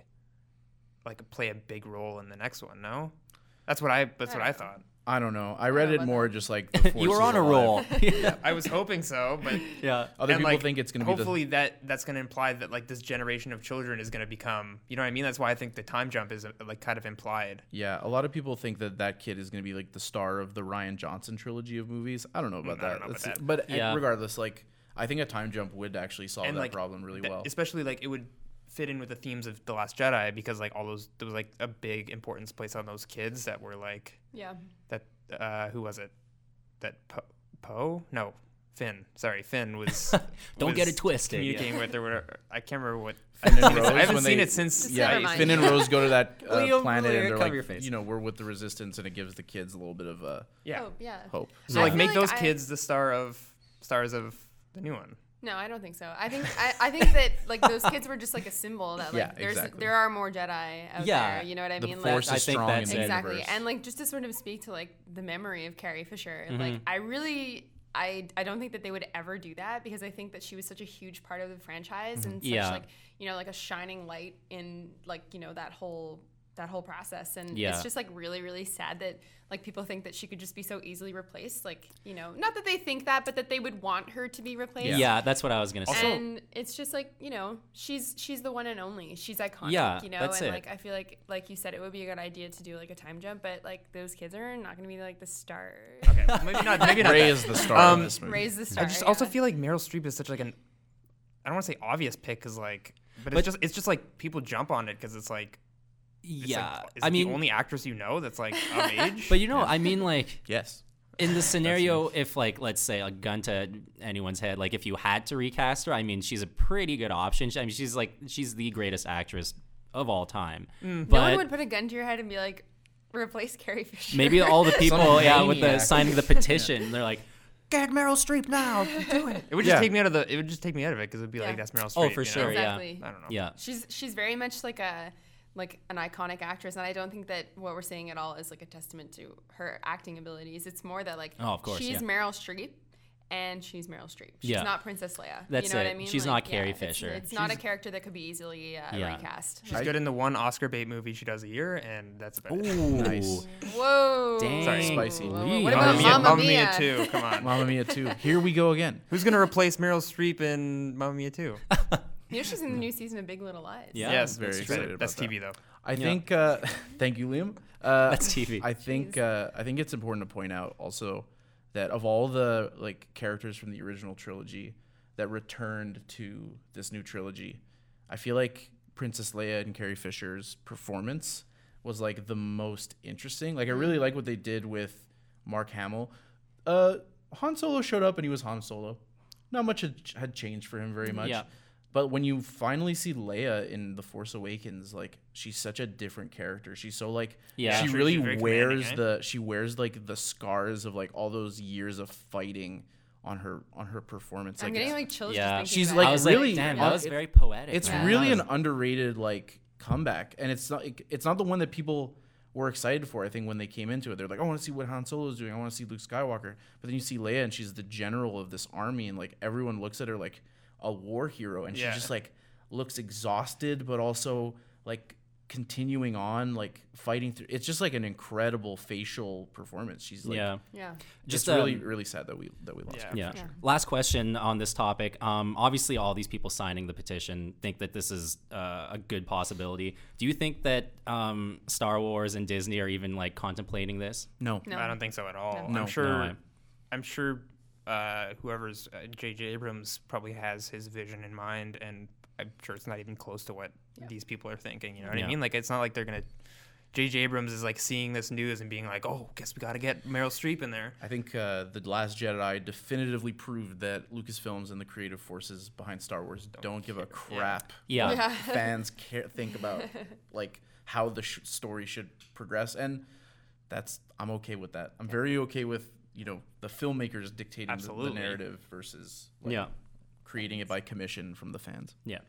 Speaker 3: like play a big role in the next one. No, that's what I that's
Speaker 4: I
Speaker 3: what I
Speaker 4: don't know.
Speaker 3: thought.
Speaker 2: I don't know. I read
Speaker 4: know
Speaker 2: it
Speaker 4: about
Speaker 2: more
Speaker 4: that.
Speaker 2: just like the Force
Speaker 1: You were
Speaker 2: is
Speaker 1: on a
Speaker 2: alive.
Speaker 1: roll. yeah.
Speaker 3: I was hoping so, but
Speaker 1: Yeah.
Speaker 2: Other
Speaker 3: and,
Speaker 2: people
Speaker 3: like,
Speaker 2: think it's going to be the
Speaker 3: hopefully that that's going to imply that like this generation of children is going to become, you know what I mean? That's why I think the time jump is uh, like kind of implied.
Speaker 2: Yeah, a lot of people think that that kid is going to be like the star of the Ryan Johnson trilogy of movies. I don't know about
Speaker 3: Mm, I
Speaker 2: that.
Speaker 3: don't know about
Speaker 2: That's-
Speaker 3: that.
Speaker 2: But uh,
Speaker 1: Yeah.
Speaker 2: regardless, like I think a time jump would actually solve
Speaker 3: And,
Speaker 2: that
Speaker 3: like,
Speaker 2: problem really
Speaker 3: That-
Speaker 2: well.
Speaker 3: Especially like it would fit in with the themes of The Last Jedi because like all those there was like a big importance placed on those kids that were like
Speaker 4: Yeah.
Speaker 3: that uh who was it? That Poe? Po? No. Finn. Sorry, Finn was
Speaker 1: Don't
Speaker 3: was
Speaker 1: get it twisted, yeah.
Speaker 3: Communicating with or whatever. I can't remember what
Speaker 2: Finn and
Speaker 3: I haven't seen it-
Speaker 2: Rose,
Speaker 3: I haven't
Speaker 2: when
Speaker 3: seen
Speaker 2: they-
Speaker 3: it since
Speaker 4: Just
Speaker 2: yeah,
Speaker 4: never mind.
Speaker 2: Finn and Rose go to that uh,
Speaker 1: Liam,
Speaker 2: planet
Speaker 1: Liam,
Speaker 2: and they're
Speaker 1: cover
Speaker 2: like,
Speaker 1: your face.
Speaker 2: you know, we're with the resistance and it gives the kids a little bit of uh,
Speaker 3: yeah.
Speaker 4: Oh, yeah.
Speaker 2: hope.
Speaker 3: So
Speaker 4: I
Speaker 3: like
Speaker 4: feel
Speaker 3: make
Speaker 4: like
Speaker 3: those
Speaker 4: I-
Speaker 3: kids the star of stars of the new one.
Speaker 4: No, I don't think so. I think I, I think that like those kids were just like a symbol that like
Speaker 2: Yeah,
Speaker 4: there's
Speaker 2: exactly.
Speaker 4: there are more Jedi out
Speaker 1: Yeah,
Speaker 4: there. You know what I
Speaker 2: The
Speaker 4: mean?
Speaker 2: Force
Speaker 1: I
Speaker 2: is
Speaker 1: think
Speaker 2: strong in
Speaker 1: that's
Speaker 2: the
Speaker 1: it.
Speaker 4: Exactly.
Speaker 2: universe.
Speaker 4: And like just to sort of speak to like the memory of Carrie Fisher,
Speaker 1: Mm-hmm.
Speaker 4: like I really I I don't think that they would ever do that because I think that she was such a huge part of the franchise and such
Speaker 1: Yeah.
Speaker 4: like, you know, like a shining light in like, you know, that whole that whole process. And
Speaker 1: Yeah.
Speaker 4: it's just like really, really sad that like people think that she could just be so easily replaced. Like, you know, not that they think that, but that they would want her to be replaced.
Speaker 1: Yeah. that's what I was gonna say.
Speaker 3: Also-
Speaker 4: And it's just like, you know, she's she's the one and only. She's iconic,
Speaker 1: Yeah,
Speaker 4: you know,
Speaker 1: that's
Speaker 4: and
Speaker 1: it.
Speaker 4: like I feel like like you said it would be a good idea to do like a time jump, but like those kids are not going to be like the star.
Speaker 3: Okay, well, maybe not. Maybe not.
Speaker 2: Ray
Speaker 3: that.
Speaker 2: is the star
Speaker 3: Um,
Speaker 2: of this movie.
Speaker 4: Raise the star.
Speaker 3: I just also
Speaker 4: yeah.
Speaker 3: feel like Meryl Streep is such like an I don't want to say obvious pick because like, but,
Speaker 1: But-
Speaker 3: it's just it's just like people jump on it because it's like it's
Speaker 1: yeah.
Speaker 3: like, is
Speaker 1: I
Speaker 3: it
Speaker 1: mean,
Speaker 3: the only actress you know that's like of age.
Speaker 1: but you know, I mean, like
Speaker 2: Yes.
Speaker 1: in the scenario, if like let's say a gun to anyone's head, like if you had to recast her, I mean, she's a pretty good option. I mean, she's like she's the greatest actress of all time.
Speaker 3: Mm.
Speaker 1: But
Speaker 4: no one would put a gun to your head and be like, replace Carrie Fisher.
Speaker 1: maybe all the people, yeah, with the
Speaker 2: maniac.
Speaker 1: signing the petition, they're like, "Get Meryl Streep now, do it."
Speaker 3: it would just
Speaker 2: Yeah.
Speaker 3: take me out of the. It would just take me out of it because it'd be
Speaker 4: Yeah.
Speaker 3: like that's Meryl Streep.
Speaker 1: Oh, for
Speaker 3: you
Speaker 1: sure,
Speaker 3: know?
Speaker 1: yeah.
Speaker 4: Exactly.
Speaker 3: I don't know.
Speaker 1: Yeah,
Speaker 4: She's she's very much like a like an iconic actress, and I don't think that what we're saying at all is like a testament to her acting abilities. It's more that like
Speaker 1: Oh, of course,
Speaker 4: she's
Speaker 1: yeah.
Speaker 4: Meryl Streep, and she's Meryl Streep. She's
Speaker 1: Yeah.
Speaker 4: not Princess Leia.
Speaker 1: That's
Speaker 4: you know
Speaker 1: it.
Speaker 4: what I mean?
Speaker 1: She's
Speaker 4: Like,
Speaker 1: not Carrie
Speaker 4: it's-
Speaker 1: Fisher.
Speaker 4: It's, not a
Speaker 3: She's-
Speaker 4: character that could be easily uh,
Speaker 1: Yeah.
Speaker 4: recast.
Speaker 3: She's good in the one Oscar bait movie she does a year, and that's about it.
Speaker 1: Ooh,
Speaker 2: Nice.
Speaker 4: Whoa.
Speaker 1: Dang.
Speaker 3: Sorry.
Speaker 2: Spicy.
Speaker 4: Whoa,
Speaker 1: Lee.
Speaker 4: what
Speaker 3: Mamma
Speaker 4: about
Speaker 3: Mia,
Speaker 4: Mamma
Speaker 3: Mamma
Speaker 4: Mia?
Speaker 3: Mia too. Come on.
Speaker 2: Mamma Mia two. Here we go again.
Speaker 3: Who's gonna replace Meryl Streep in Mamma Mia two?
Speaker 4: You know she's in the new season of Big Little Lies.
Speaker 1: Yeah.
Speaker 3: yes,
Speaker 2: very
Speaker 3: that's
Speaker 2: excited
Speaker 3: true.
Speaker 2: about
Speaker 3: That's
Speaker 2: that.
Speaker 3: T V though.
Speaker 2: I
Speaker 1: Yeah.
Speaker 2: think. Uh, thank you, Liam. Uh,
Speaker 1: That's T V.
Speaker 2: I think. Uh, I think it's important to point out also that of all the like characters from the original trilogy that returned to this new trilogy, I feel like Princess Leia and Carrie Fisher's performance was like the most interesting. Like I really like what they did with Mark Hamill. Uh, Han Solo showed up and he was Han Solo. Not much had, had changed for him very much.
Speaker 1: Yeah.
Speaker 2: But when you finally see Leia in The Force Awakens, like she's such a different character. She's so like
Speaker 1: Yeah.
Speaker 2: she
Speaker 3: Sure,
Speaker 2: really
Speaker 3: she's very
Speaker 2: wears
Speaker 3: commanding,
Speaker 2: the she wears like the scars of like all those years of fighting on her on her performance.
Speaker 4: I'm
Speaker 2: like
Speaker 4: getting
Speaker 2: it's,
Speaker 4: like chills.
Speaker 1: Yeah.
Speaker 4: Just thinking
Speaker 2: She's
Speaker 4: about
Speaker 2: like
Speaker 1: I
Speaker 4: it.
Speaker 1: was
Speaker 2: really-
Speaker 1: like, damn,
Speaker 2: Yeah.
Speaker 1: that was very poetic.
Speaker 2: it's
Speaker 1: man.
Speaker 2: really
Speaker 1: That
Speaker 2: an
Speaker 1: was-
Speaker 2: underrated like comeback, and it's not it's not the one that people were excited for. I think when they came into it, they're like, I want to see what Han Solo is doing. I want to see Luke Skywalker. But then you see Leia, and she's the general of this army, and like everyone looks at her like a war hero, and
Speaker 3: Yeah.
Speaker 2: she just like looks exhausted, but also like continuing on, like fighting through. It's just like an incredible facial performance. She's like,
Speaker 1: yeah.
Speaker 4: Yeah.
Speaker 2: just
Speaker 1: Just
Speaker 2: really
Speaker 1: um,
Speaker 2: really sad that we that we lost
Speaker 3: Yeah.
Speaker 2: her.
Speaker 1: Yeah.
Speaker 4: Yeah.
Speaker 1: Last question on this topic. Um, obviously, all these people signing the petition think that this is uh, a good possibility. Do you think that um, Star Wars and Disney are even like contemplating this?
Speaker 2: No,
Speaker 4: No.
Speaker 3: I don't think so at all.
Speaker 2: No.
Speaker 3: I'm sure.
Speaker 1: No way.
Speaker 3: I'm sure uh, whoever's uh, J J Abrams probably has his vision in mind, and I'm sure it's not even close to what these people are thinking. You know what
Speaker 1: Yeah.
Speaker 3: I mean? Like it's not like they're gonna. J J Abrams is like seeing this news and being like, "Oh, guess we got to get Meryl Streep in there."
Speaker 2: I think uh, The Last Jedi definitively proved that Lucasfilms and the creative forces behind Star Wars don't, give a crap
Speaker 1: Yeah.
Speaker 2: what
Speaker 4: Yeah.
Speaker 2: fans care, think about like how the sh- story should progress, and that's I'm okay with that. I'm very okay with you know the filmmakers dictating the, the
Speaker 3: Absolutely.
Speaker 2: narrative versus like,
Speaker 1: Yeah.
Speaker 2: creating it by commission from the fans.
Speaker 1: Yeah.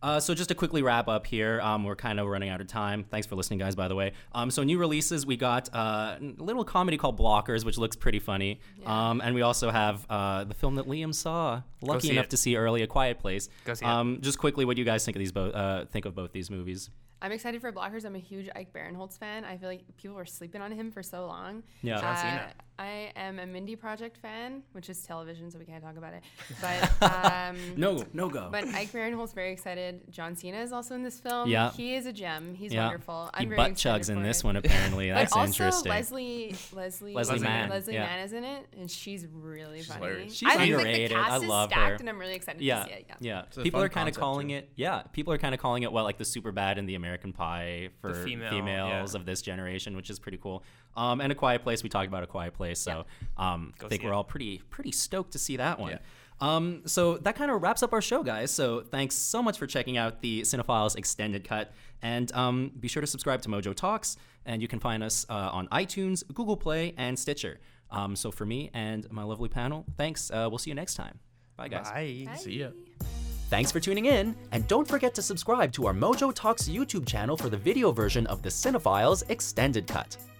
Speaker 1: Uh, so just to quickly wrap up here, um, we're kind of running out of time. Thanks for listening, guys, by the way. Um, so new releases, we got uh, a little comedy called Blockers, which looks pretty funny. Yeah. Um, and we also have uh, the film that Liam saw, lucky enough
Speaker 3: it.
Speaker 1: to see early, A Quiet Place.
Speaker 3: Go see
Speaker 1: um, it. Just quickly, what do you guys think of these both? Uh, think of both these movies?
Speaker 4: I'm excited for Blockers. I'm a huge Ike Barinholtz fan. I feel like people were sleeping on him for so long.
Speaker 1: Yeah.
Speaker 3: John Cena.
Speaker 4: Uh, I am a Mindy Project fan, which is television, so we can't talk about it. But um,
Speaker 1: No, no go.
Speaker 4: But Ike Barinholtz, very excited. John Cena is also in this film.
Speaker 1: Yeah.
Speaker 4: He is a gem. He's
Speaker 1: yeah.
Speaker 4: wonderful. I'm
Speaker 1: he
Speaker 4: very
Speaker 1: butt
Speaker 4: excited
Speaker 1: chugs in
Speaker 4: for
Speaker 1: this
Speaker 4: it.
Speaker 1: one, apparently. That's
Speaker 4: but also
Speaker 1: interesting.
Speaker 4: Leslie, Leslie,
Speaker 1: Leslie
Speaker 3: Mann.
Speaker 4: Leslie
Speaker 1: Yeah.
Speaker 4: Mann is in it, and she's really
Speaker 2: She's
Speaker 4: funny.
Speaker 2: hilarious.
Speaker 1: She's
Speaker 4: I think
Speaker 1: underrated.
Speaker 4: Like, the
Speaker 1: I
Speaker 4: cast
Speaker 1: love
Speaker 4: is stacked,
Speaker 1: her.
Speaker 4: and I'm really excited
Speaker 1: Yeah,
Speaker 4: to see it. Yeah.
Speaker 1: yeah.
Speaker 2: It's a
Speaker 1: People
Speaker 2: fun
Speaker 1: are kind of
Speaker 2: concept,
Speaker 1: calling
Speaker 2: too.
Speaker 1: it. Yeah, people are kind of calling it well, like the super bad and the American Pie for
Speaker 3: The female,
Speaker 1: females
Speaker 3: yeah.
Speaker 1: of this generation, which is pretty cool. Um, and A Quiet Place, we talked about A Quiet Place, so um, I think
Speaker 3: see
Speaker 1: we're
Speaker 3: it.
Speaker 1: all pretty pretty stoked to see that one.
Speaker 2: Yeah.
Speaker 1: Um, so that kind of wraps up our show, guys. So thanks so much for checking out the Cinephiles Extended Cut, and um, be sure to subscribe to Mojo Talks, and you can find us uh, on iTunes, Google Play, and Stitcher. Um, so for me and my lovely panel, thanks. Uh, we'll see you next time. Bye, guys.
Speaker 3: Bye.
Speaker 2: See ya.
Speaker 1: Thanks for tuning in, and don't forget to subscribe to our Mojo Talks YouTube channel for the video version of the Cinephiles Extended Cut.